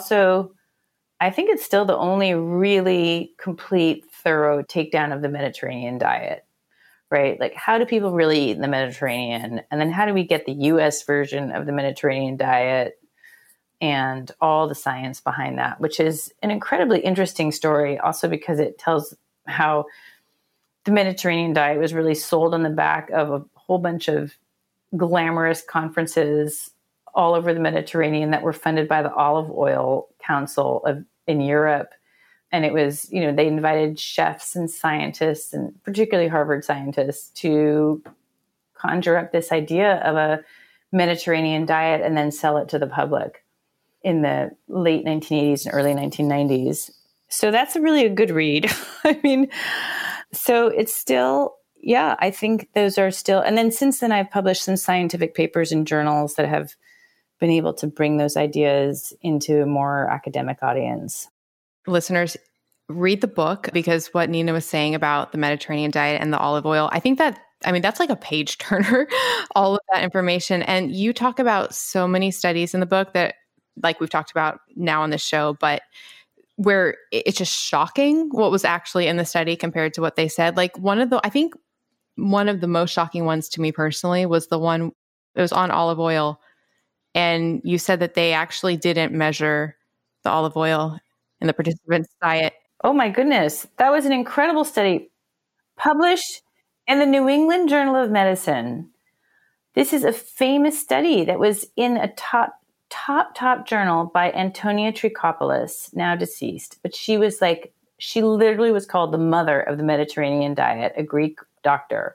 it's still the only really complete, thorough takedown of the Mediterranean diet, right? Like, how do people really eat in the Mediterranean? And then how do we get the US version of the Mediterranean diet and all the science behind that, which is an incredibly interesting story, also because it tells how the Mediterranean diet was really sold on the back of a whole bunch of glamorous conferences all over the Mediterranean that were funded by the Olive Oil Council in Europe. And it was, they invited chefs and scientists, and particularly Harvard scientists, to conjure up this idea of a Mediterranean diet and then sell it to the public in the late 1980s and early 1990s. So that's really a good read. I mean, so it's still, I think those are still, and then since then I've published some scientific papers in journals that have been able to bring those ideas into a more academic audience. Listeners, read the book, because what Nina was saying about the Mediterranean diet and the olive oil, that's like a page turner, all of that information. And you talk about so many studies in the book that, like we've talked about now on this show, but where it's just shocking what was actually in the study compared to what they said. Like one of the most shocking ones to me personally was the one that was on olive oil. And you said that they actually didn't measure the olive oil in the participants' diet. Oh my goodness. That was an incredible study published in the New England Journal of Medicine. This is a famous study that was in a top journal by Antonia Trikopoulos, now deceased. But she literally was called the mother of the Mediterranean diet, a Greek doctor.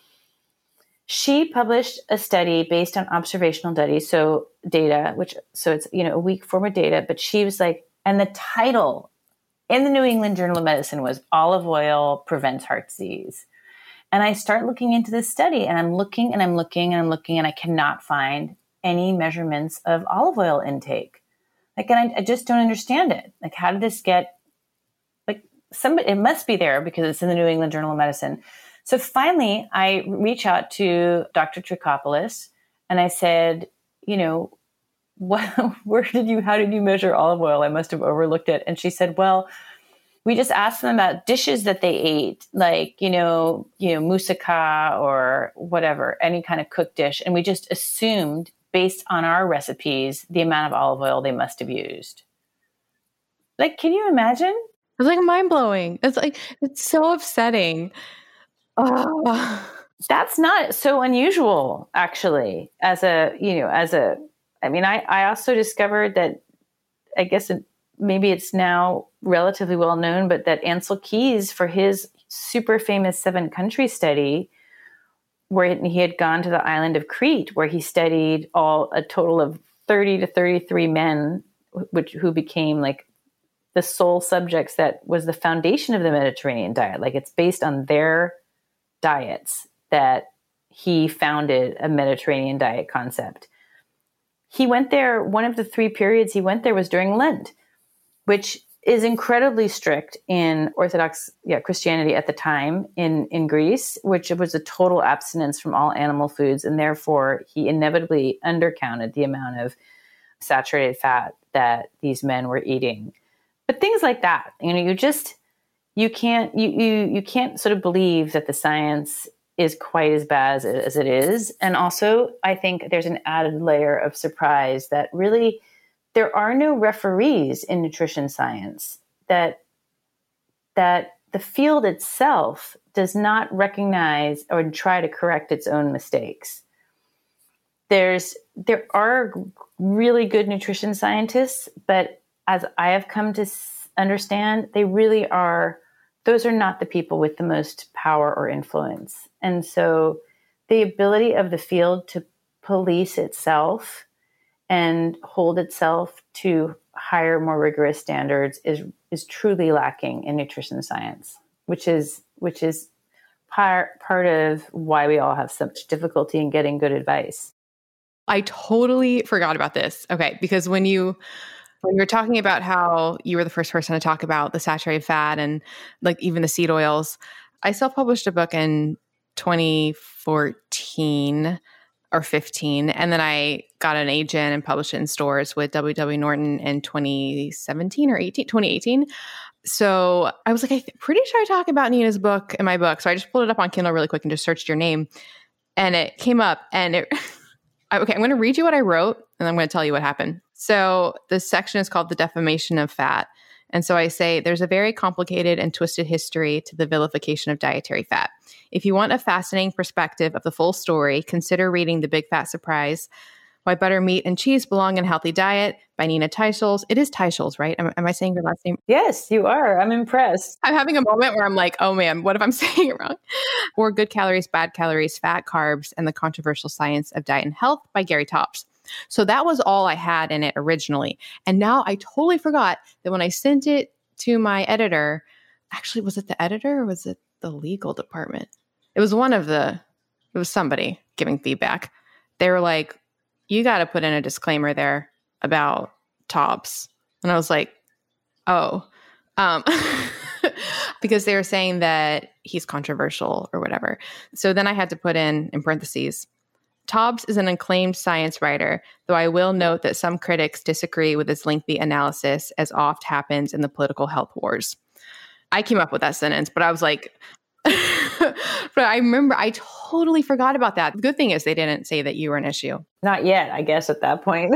She published a study based on observational data, so it's, a weak form of data, but she was like, and the title in the New England Journal of Medicine was Olive Oil Prevents Heart Disease. And I start looking into this study, and I'm looking, and I cannot find any measurements of olive oil intake. Like, and I just don't understand it. Like, how did this get, it must be there because it's in the New England Journal of Medicine. So finally, I reach out to Dr. Trikopoulos, and I said, how did you measure olive oil? I must have overlooked it. And she said, well, we just asked them about dishes that they ate, like, moussaka or whatever, any kind of cooked dish. And we just assumed, based on our recipes, the amount of olive oil they must have used. Like, can you imagine? It's like mind-blowing. It's so upsetting. Oh. That's not so unusual, actually, I also discovered that, I guess maybe it's now relatively well known, but that Ansel Keys, for his super famous 7-country study, where he had gone to the island of Crete, where he studied a total of 30 to 33 men, who became like the sole subjects that was the foundation of the Mediterranean diet. Like, it's based on their diets that he founded a Mediterranean diet concept. He went there, one of the 3 periods he went there was during Lent, which is incredibly strict in Orthodox Christianity at the time in Greece, which was a total abstinence from all animal foods. And therefore, he inevitably undercounted the amount of saturated fat that these men were eating. But things like that, you can't sort of believe that the science is quite as bad as it is. And also, I think there's an added layer of surprise that really there are no referees in nutrition science, that the field itself does not recognize or try to correct its own mistakes. There are really good nutrition scientists, but as I have come to understand, those are not the people with the most power or influence. And so the ability of the field to police itself and hold itself to higher, more rigorous standards is truly lacking in nutrition science, which is part of why we all have such difficulty in getting good advice. I totally forgot about this. Okay, because when you were talking about how you were the first person to talk about the saturated fat and like even the seed oils, I self-published a book in 2014 or 15, and then I got an agent and published it in stores with W.W. Norton in 2017 or 2018. So I was like, I'm pretty sure I talk about Nina's book in my book. So I just pulled it up on Kindle really quick and just searched your name, and it came up. And okay, I'm going to read you what I wrote, and I'm going to tell you what happened. So this section is called The Defamation of Fat. And so I say, there's a very complicated and twisted history to the vilification of dietary fat. If you want a fascinating perspective of the full story, consider reading The Big Fat Surprise, Why Butter, Meat, and Cheese Belong in a Healthy Diet by Nina Teicholz. It is Teicholz, right? Am I saying your last name? Yes, you are. I'm impressed. I'm having a moment where I'm like, oh man, what if I'm saying it wrong? Or Good Calories, Bad Calories, Fat, Carbs, and the Controversial Science of Diet and Health by Gary Tops. So that was all I had in it originally. And now I totally forgot that when I sent it to my editor, actually, was it the editor or was it the legal department? It was somebody giving feedback. They were like, you got to put in a disclaimer there about Tops. And I was like, oh, because they were saying that he's controversial or whatever. So then I had to put in parentheses, Tobbs is an acclaimed science writer, though I will note that some critics disagree with his lengthy analysis, as oft happens in the political health wars. I came up with that sentence, but I was like, but I remember I totally forgot about that. The good thing is they didn't say that you were an issue. Not yet, I guess, at that point.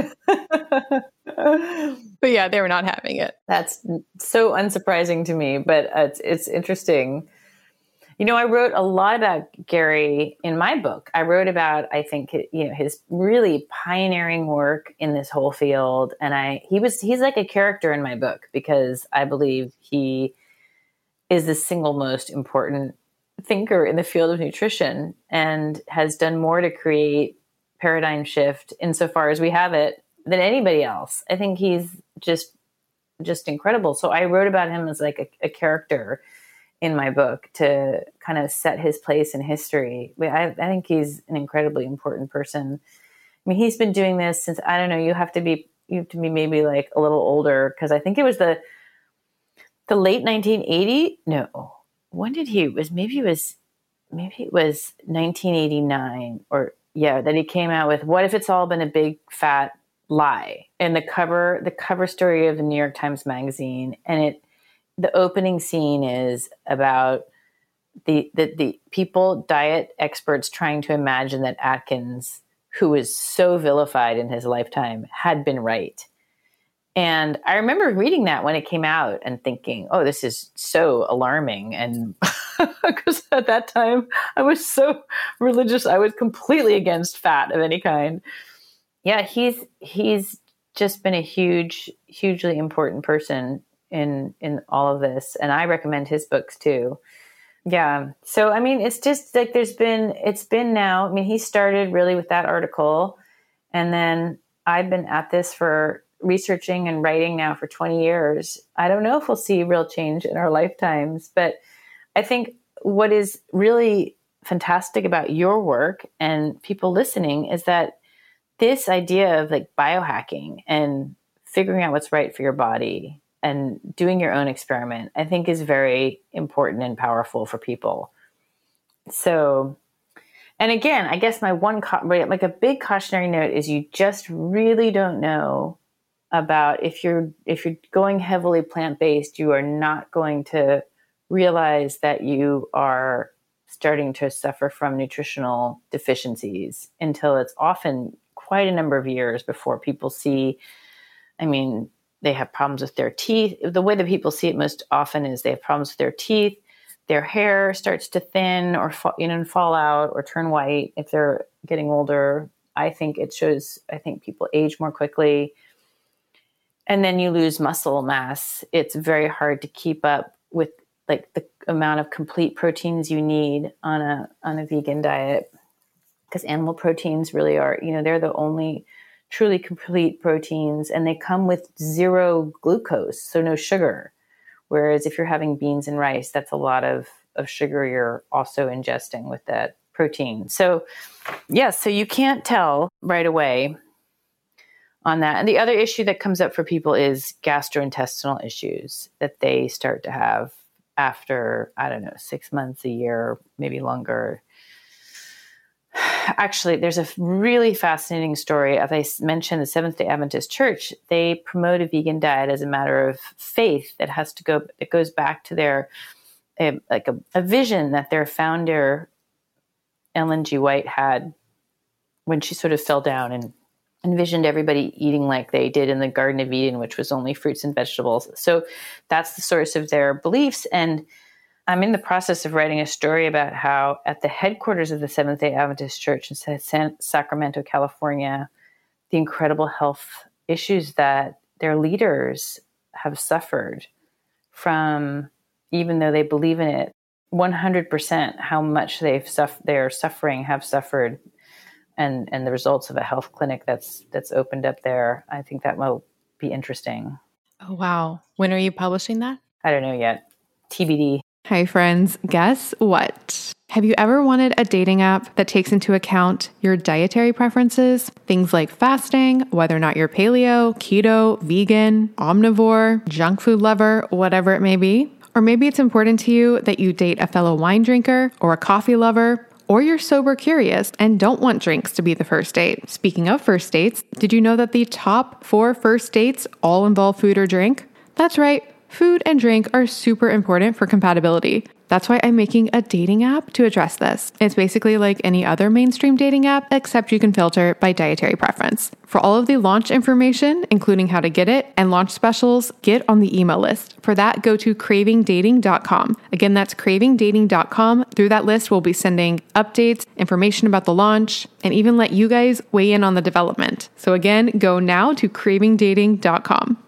But yeah, they were not having it. That's so unsurprising to me, but it's interesting. I wrote a lot about Gary in my book. I wrote about, I think, his really pioneering work in this whole field. And he's like a character in my book because I believe he is the single most important thinker in the field of nutrition and has done more to create paradigm shift insofar as we have it than anybody else. I think he's just incredible. So I wrote about him as like a character in my book to kind of set his place in history. I think he's an incredibly important person. I mean, he's been doing this since, I don't know, you have to be maybe like a little older, because I think it was the late 1980. No, when did maybe it was 1989 or that he came out with What If It's All Been a Big Fat Lie? And the cover story of the New York Times Magazine. And the opening scene is about the people, diet experts, trying to imagine that Atkins, who was so vilified in his lifetime, had been right. And I remember reading that when it came out and thinking, oh, this is so alarming. And because at that time I was so religious, I was completely against fat of any kind. Yeah, he's just been a hugely important person in all of this. And I recommend his books too. Yeah. So, I mean, it's just like it's been now, I mean, he started really with that article, and then I've been at this for researching and writing now for 20 years. I don't know if we'll see real change in our lifetimes, but I think what is really fantastic about your work and people listening is that this idea of like biohacking and figuring out what's right for your body and doing your own experiment, I think is very important and powerful for people. So, and again, I guess my one, like a big cautionary note is you just really don't know about if you're going heavily plant-based, you are not going to realize that you are starting to suffer from nutritional deficiencies until it's often quite a number of years before people see. I mean, they have problems with their teeth. The way that people see it most often is they have problems with their teeth. Their hair starts to thin or fall out or turn white if they're getting older. I think people age more quickly. And then you lose muscle mass. It's very hard to keep up with like the amount of complete proteins you need on a vegan diet, because animal proteins really are, they're the only truly complete proteins, and they come with zero glucose, so no sugar. Whereas if you're having beans and rice, that's a lot of sugar you're also ingesting with that protein. So yes, so you can't tell right away on that. And the other issue that comes up for people is gastrointestinal issues that they start to have after, 6 months, a year, maybe longer. Actually, there's a really fascinating story. As I mentioned, the Seventh-day Adventist Church, they promote a vegan diet as a matter of faith it goes back to their, a vision that their founder, Ellen G. White, had when she sort of fell down and envisioned everybody eating like they did in the Garden of Eden, which was only fruits and vegetables. So that's the source of their beliefs. And I'm in the process of writing a story about how at the headquarters of the Seventh-day Adventist Church in Sacramento, California, the incredible health issues that their leaders have suffered from, even though they believe in it, 100% how much they're suffering, have suffered, and the results of a health clinic that's opened up there. I think that will be interesting. Oh, wow. When are you publishing that? I don't know yet. TBD. Hi, friends. Guess what? Have you ever wanted a dating app that takes into account your dietary preferences? Things like fasting, whether or not you're paleo, keto, vegan, omnivore, junk food lover, whatever it may be. Or maybe it's important to you that you date a fellow wine drinker or a coffee lover, or you're sober curious and don't want drinks to be the first date. Speaking of first dates, did you know that the top 4 first dates all involve food or drink? That's right. Food and drink are super important for compatibility. That's why I'm making a dating app to address this. It's basically like any other mainstream dating app, except you can filter by dietary preference. For all of the launch information, including how to get it and launch specials, get on the email list. For that, go to cravingdating.com. Again, that's cravingdating.com. Through that list, we'll be sending updates, information about the launch, and even let you guys weigh in on the development. So again, go now to cravingdating.com.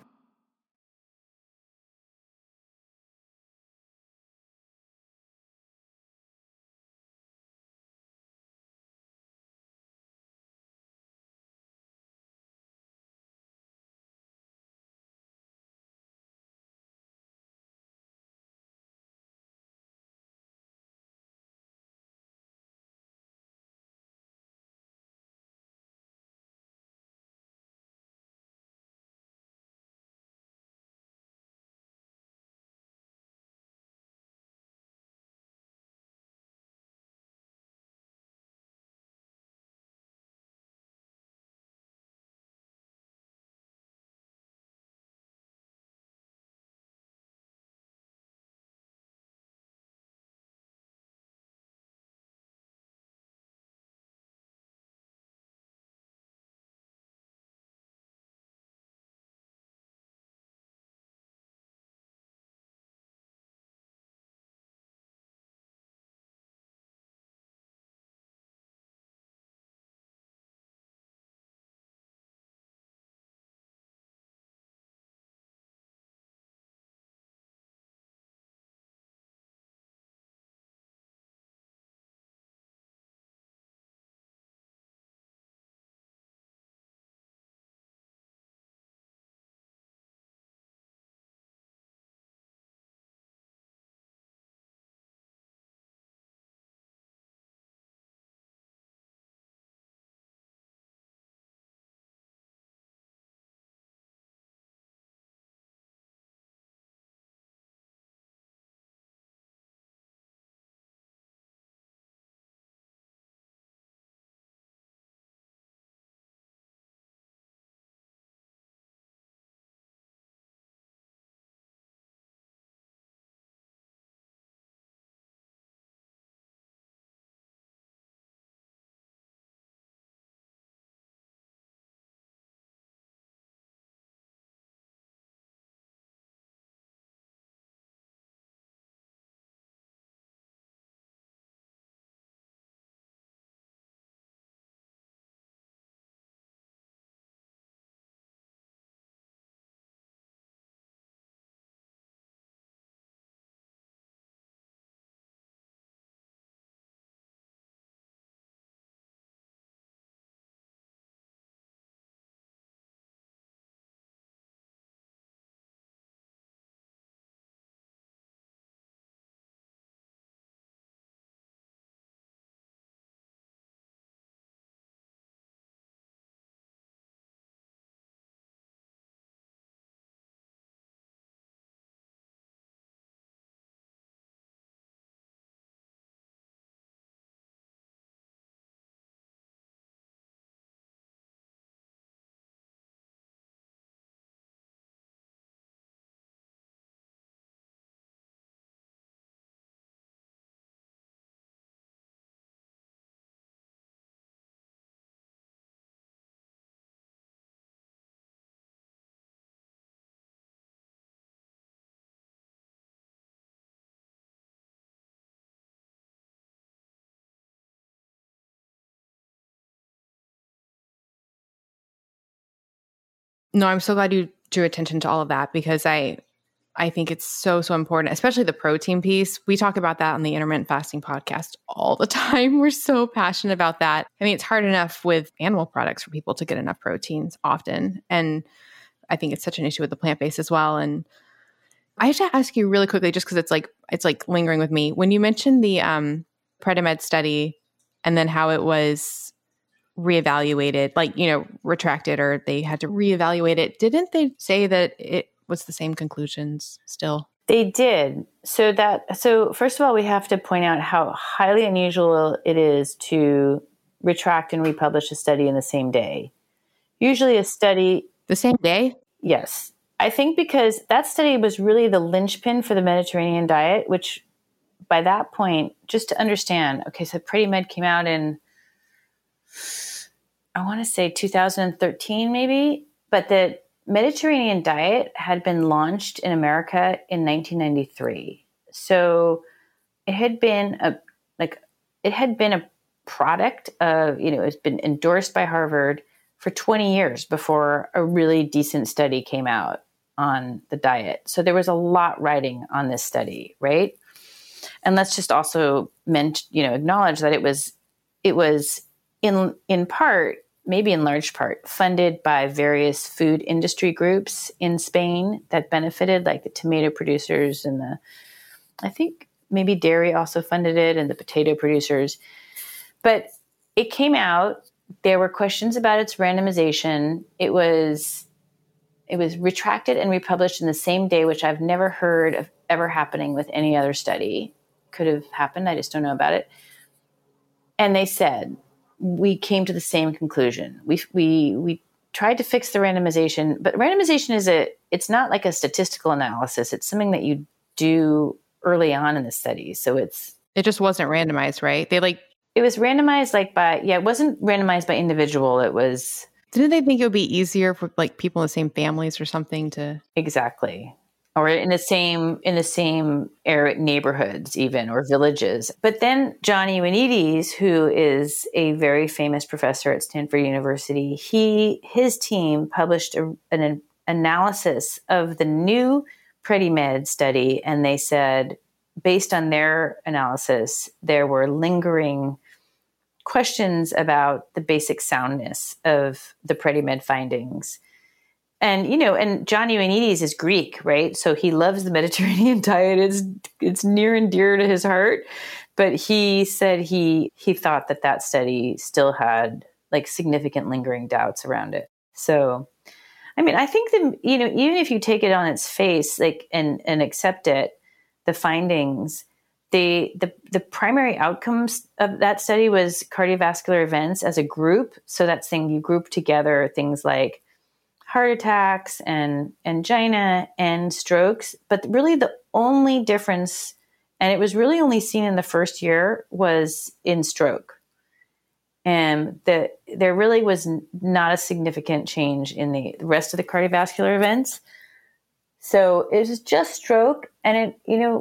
No, I'm so glad you drew attention to all of that because I think it's so important, especially the protein piece. We talk about that on the Intermittent Fasting podcast all the time. We're so passionate about that. I mean, it's hard enough with animal products for people to get enough proteins often. And I think it's such an issue with the plant-based as well. And I have to ask you really quickly, just because it's like lingering with me. When you mentioned the Predimed study and then how it was reevaluated, like, retracted, or they had to reevaluate it, didn't they say that it was the same conclusions still? They did. So first of all, we have to point out how highly unusual it is to retract and republish a study in the same day. Usually a study... The same day? Yes. I think because that study was really the linchpin for the Mediterranean diet, which by that point, just to understand, okay, so Predimed came out in, I want to say 2013 maybe, but the Mediterranean diet had been launched in America in 1993. So it had been a product of, it's been endorsed by Harvard for 20 years before a really decent study came out on the diet. So there was a lot riding on this study, right? And let's just also acknowledge that it was in part, maybe in large part, funded by various food industry groups in Spain that benefited, like the tomato producers and I think maybe dairy also funded it, and the potato producers. But it came out, there were questions about its randomization. It was retracted and republished in the same day, which I've never heard of ever happening with any other study. Could have happened, I just don't know about it. And they said, we came to the same conclusion. We tried to fix the randomization, but randomization it's not like a statistical analysis. It's something that you do early on in the study. So it just wasn't randomized, right? It was randomized it wasn't randomized by individual. It was... Didn't they think it would be easier for like people in the same families or something to... Exactly. Or in the same area, neighborhoods even, or villages. But then John Ioannidis, who is a very famous professor at Stanford University, his team published an analysis of the new Predimed study, and they said, based on their analysis, there were lingering questions about the basic soundness of the Predimed findings. And, and John Ioannidis is Greek, right? So he loves the Mediterranean diet. It's near and dear to his heart. But he said he thought that study still had like significant lingering doubts around it. So, I mean, I think that, even if you take it on its face, like, and accept it, the findings, the primary outcomes of that study was cardiovascular events as a group. So that's saying you group together things like heart attacks and angina and strokes. But really the only difference, and it was really only seen in the first year, was in stroke. And there really was not a significant change in the rest of the cardiovascular events. So it was just stroke. And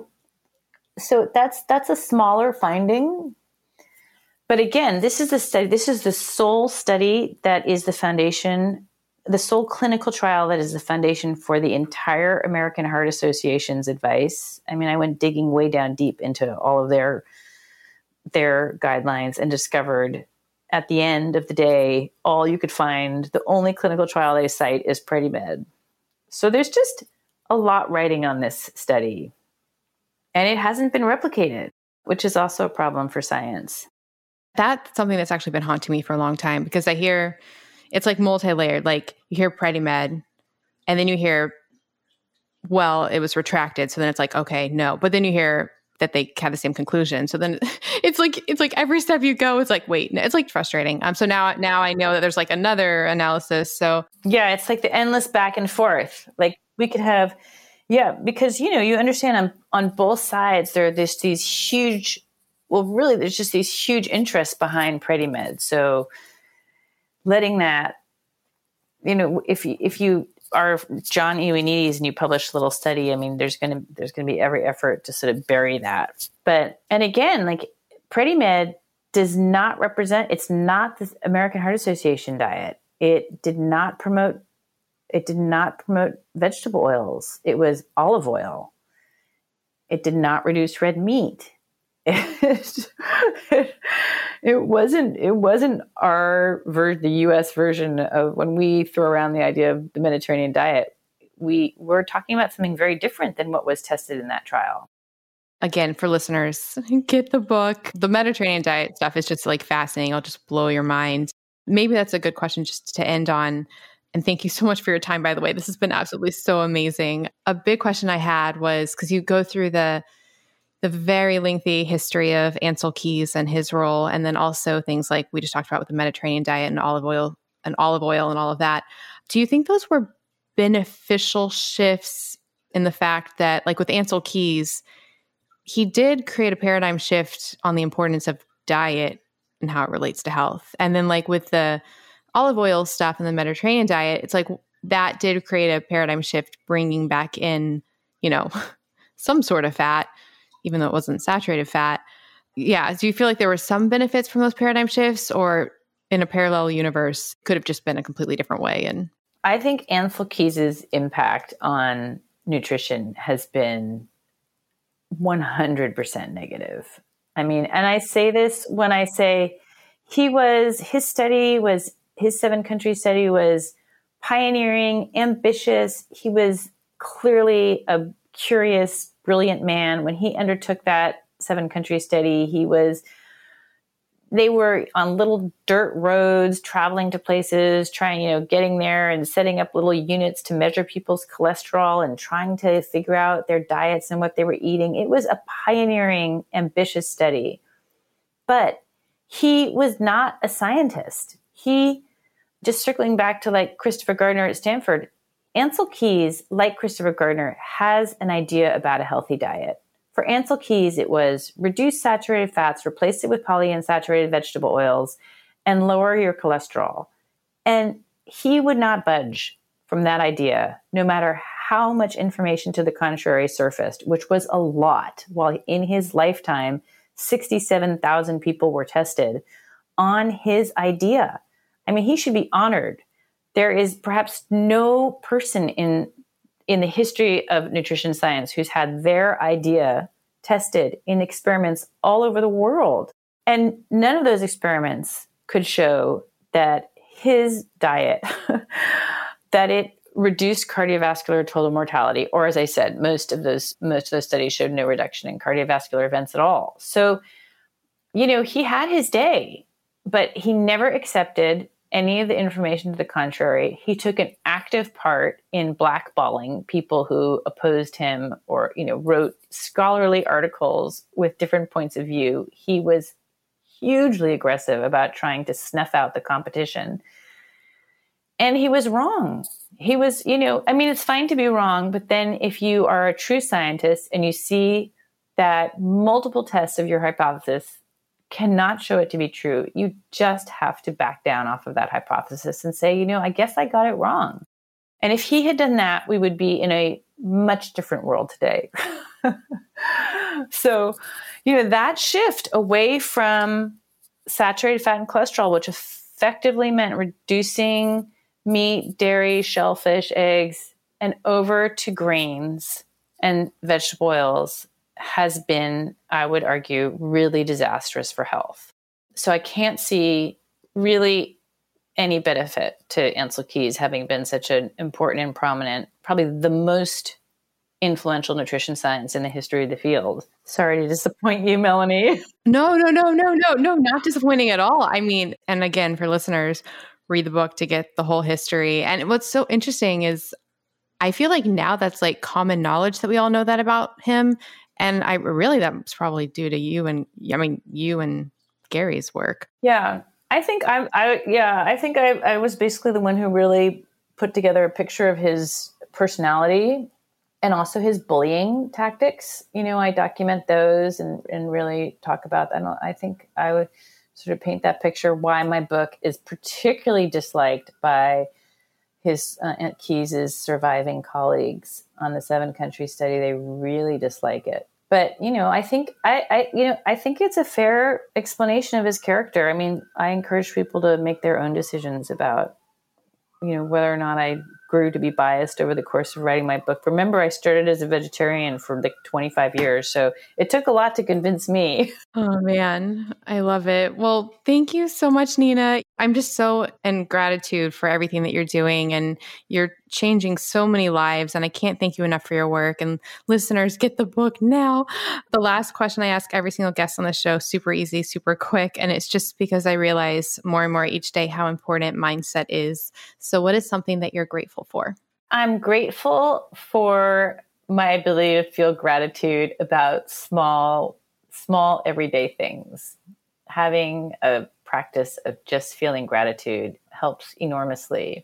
so that's a smaller finding. But again, this is the sole study that is the foundation, the sole clinical trial that is the foundation for the entire American Heart Association's advice. I mean, I went digging way down deep into all of their guidelines and discovered at the end of the day, all you could find, the only clinical trial they cite is Predimed. So there's just a lot writing on this study. And it hasn't been replicated, which is also a problem for science. That's something that's actually been haunting me for a long time, because I hear it's like multi-layered. Like you hear Predimed, and then you hear, well, it was retracted. So then it's like, okay, no. But then you hear that they have the same conclusion. So then it's like every step you go, it's like, wait, it's like frustrating. So now I know that there's like another analysis. So yeah, it's like the endless back and forth. Like we could have, yeah, because, you understand on both sides, there's these huge, there's just these huge interests behind Predimed. So letting that, if you are John Ioannidis and you publish a little study, I mean, there's going to be every effort to sort of bury that. And again, like Predimed does not represent, it's not the American Heart Association diet. It did not promote It did not promote vegetable oils. It was olive oil. It did not reduce red meat. It wasn't the U.S. version of when we throw around the idea of the Mediterranean diet. We're talking about something very different than what was tested in that trial. Again, for listeners, get the book. The Mediterranean diet stuff is just like fascinating. It'll just blow your mind. Maybe that's a good question just to end on. And thank you so much for your time, by the way. This has been absolutely so amazing. A big question I had was, because you go through the very lengthy history of Ancel Keys and his role, and then also things like we just talked about with the Mediterranean diet and olive oil and all of that. Do you think those were beneficial shifts in the fact that, like with Ancel Keys, he did create a paradigm shift on the importance of diet and how it relates to health. And then like with the olive oil stuff and the Mediterranean diet, it's like that did create a paradigm shift, bringing back in, some sort of fat, even though it wasn't saturated fat. Yeah. Do you feel like there were some benefits from those paradigm shifts, or in a parallel universe could have just been a completely different way? And I think Ancel Keys's impact on nutrition has been 100% negative. I mean, and I say this when I say his 7-country study was pioneering, ambitious. He was clearly a curious, brilliant man. When he undertook that 7-country study, they were on little dirt roads, traveling to places, getting there and setting up little units to measure people's cholesterol and trying to figure out their diets and what they were eating. It was a pioneering, ambitious study. But he was not a scientist. Just circling back to like Christopher Gardner at Stanford, Ancel Keys, like Christopher Gardner, has an idea about a healthy diet. For Ancel Keys, it was reduce saturated fats, replace it with polyunsaturated vegetable oils, and lower your cholesterol. And he would not budge from that idea, no matter how much information to the contrary surfaced, which was a lot. While in his lifetime, 67,000 people were tested on his idea. I mean, he should be honored. There is perhaps no person in the history of nutrition science who's had their idea tested in experiments all over the world. And none of those experiments could show that his diet, that it reduced cardiovascular total mortality, or as I said, most of those studies showed no reduction in cardiovascular events at all. So, he had his day, but he never accepted any of the information to the contrary. He took an active part in blackballing people who opposed him or, wrote scholarly articles with different points of view. He was hugely aggressive about trying to snuff out the competition. And he was wrong. He was, it's fine to be wrong, but then if you are a true scientist and you see that multiple tests of your hypothesis cannot show it to be true, you just have to back down off of that hypothesis and say, I guess I got it wrong. And if he had done that, we would be in a much different world today. So, that shift away from saturated fat and cholesterol, which effectively meant reducing meat, dairy, shellfish, eggs, and over to grains and vegetable oils, has been, I would argue, really disastrous for health. So I can't see really any benefit to Ancel Keys having been such an important and prominent, probably the most influential nutrition science in the history of the field. Sorry to disappoint you, Melanie. No, not disappointing at all. I mean, and again, for listeners, read the book to get the whole history. And what's so interesting is I feel like now that's like common knowledge that we all know that about him. And that's probably due to you and Gary's work. Yeah, I think I was basically the one who really put together a picture of his personality and also his bullying tactics. I document those and really talk about that. And I think I would sort of paint that picture why my book is particularly disliked by his Aunt Keys's surviving colleagues on the 7-country study. They really dislike it. But, I think it's a fair explanation of his character. I mean, I encourage people to make their own decisions about, whether or not I grew to be biased over the course of writing my book. Remember, I started as a vegetarian for like 25 years, so it took a lot to convince me. Oh man, I love it. Well, thank you so much, Nina. I'm just so in gratitude for everything that you're doing, and you're changing so many lives, and I can't thank you enough for your work. And listeners, get the book now. The last question I ask every single guest on the show, super easy, super quick, and it's just because I realize more and more each day how important mindset is. So what is something that you're grateful for? I'm grateful for my ability to feel gratitude about small everyday things. Having a practice of just feeling gratitude helps enormously.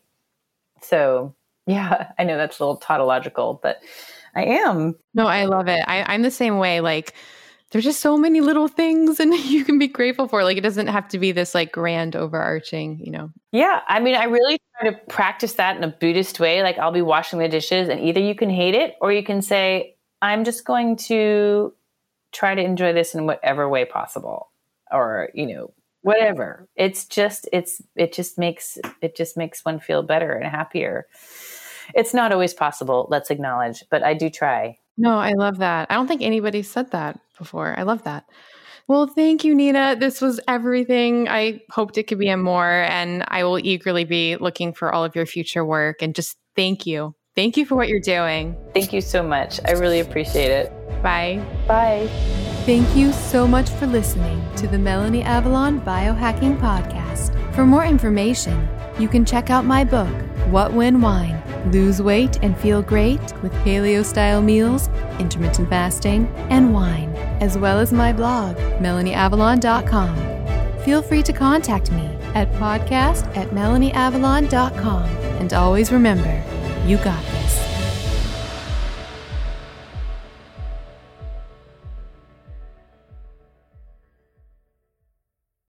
So yeah, I know that's a little tautological, but I am. No, I love it. I'm the same way. Like, there's just so many little things and you can be grateful for. Like, it doesn't have to be this like grand overarching, Yeah. I mean, I really try to practice that in a Buddhist way. Like, I'll be washing the dishes and either you can hate it or you can say, I'm just going to try to enjoy this in whatever way possible, or, whatever. It just makes one feel better and happier. It's not always possible, let's acknowledge, but I do try. No, I love that. I don't think anybody said that before. I love that. Well, thank you, Nina. This was everything. I hoped it could be more, and I will eagerly be looking for all of your future work. And just thank you. Thank you for what you're doing. Thank you so much. I really appreciate it. Bye. Bye. Thank you so much for listening to the Melanie Avalon Biohacking Podcast. For more information, you can check out my book, What When Wine? Lose weight and feel great with paleo-style meals, intermittent fasting, and wine, as well as my blog, melanieavalon.com. Feel free to contact me at podcast@melanieavalon.com. And always remember, you got this.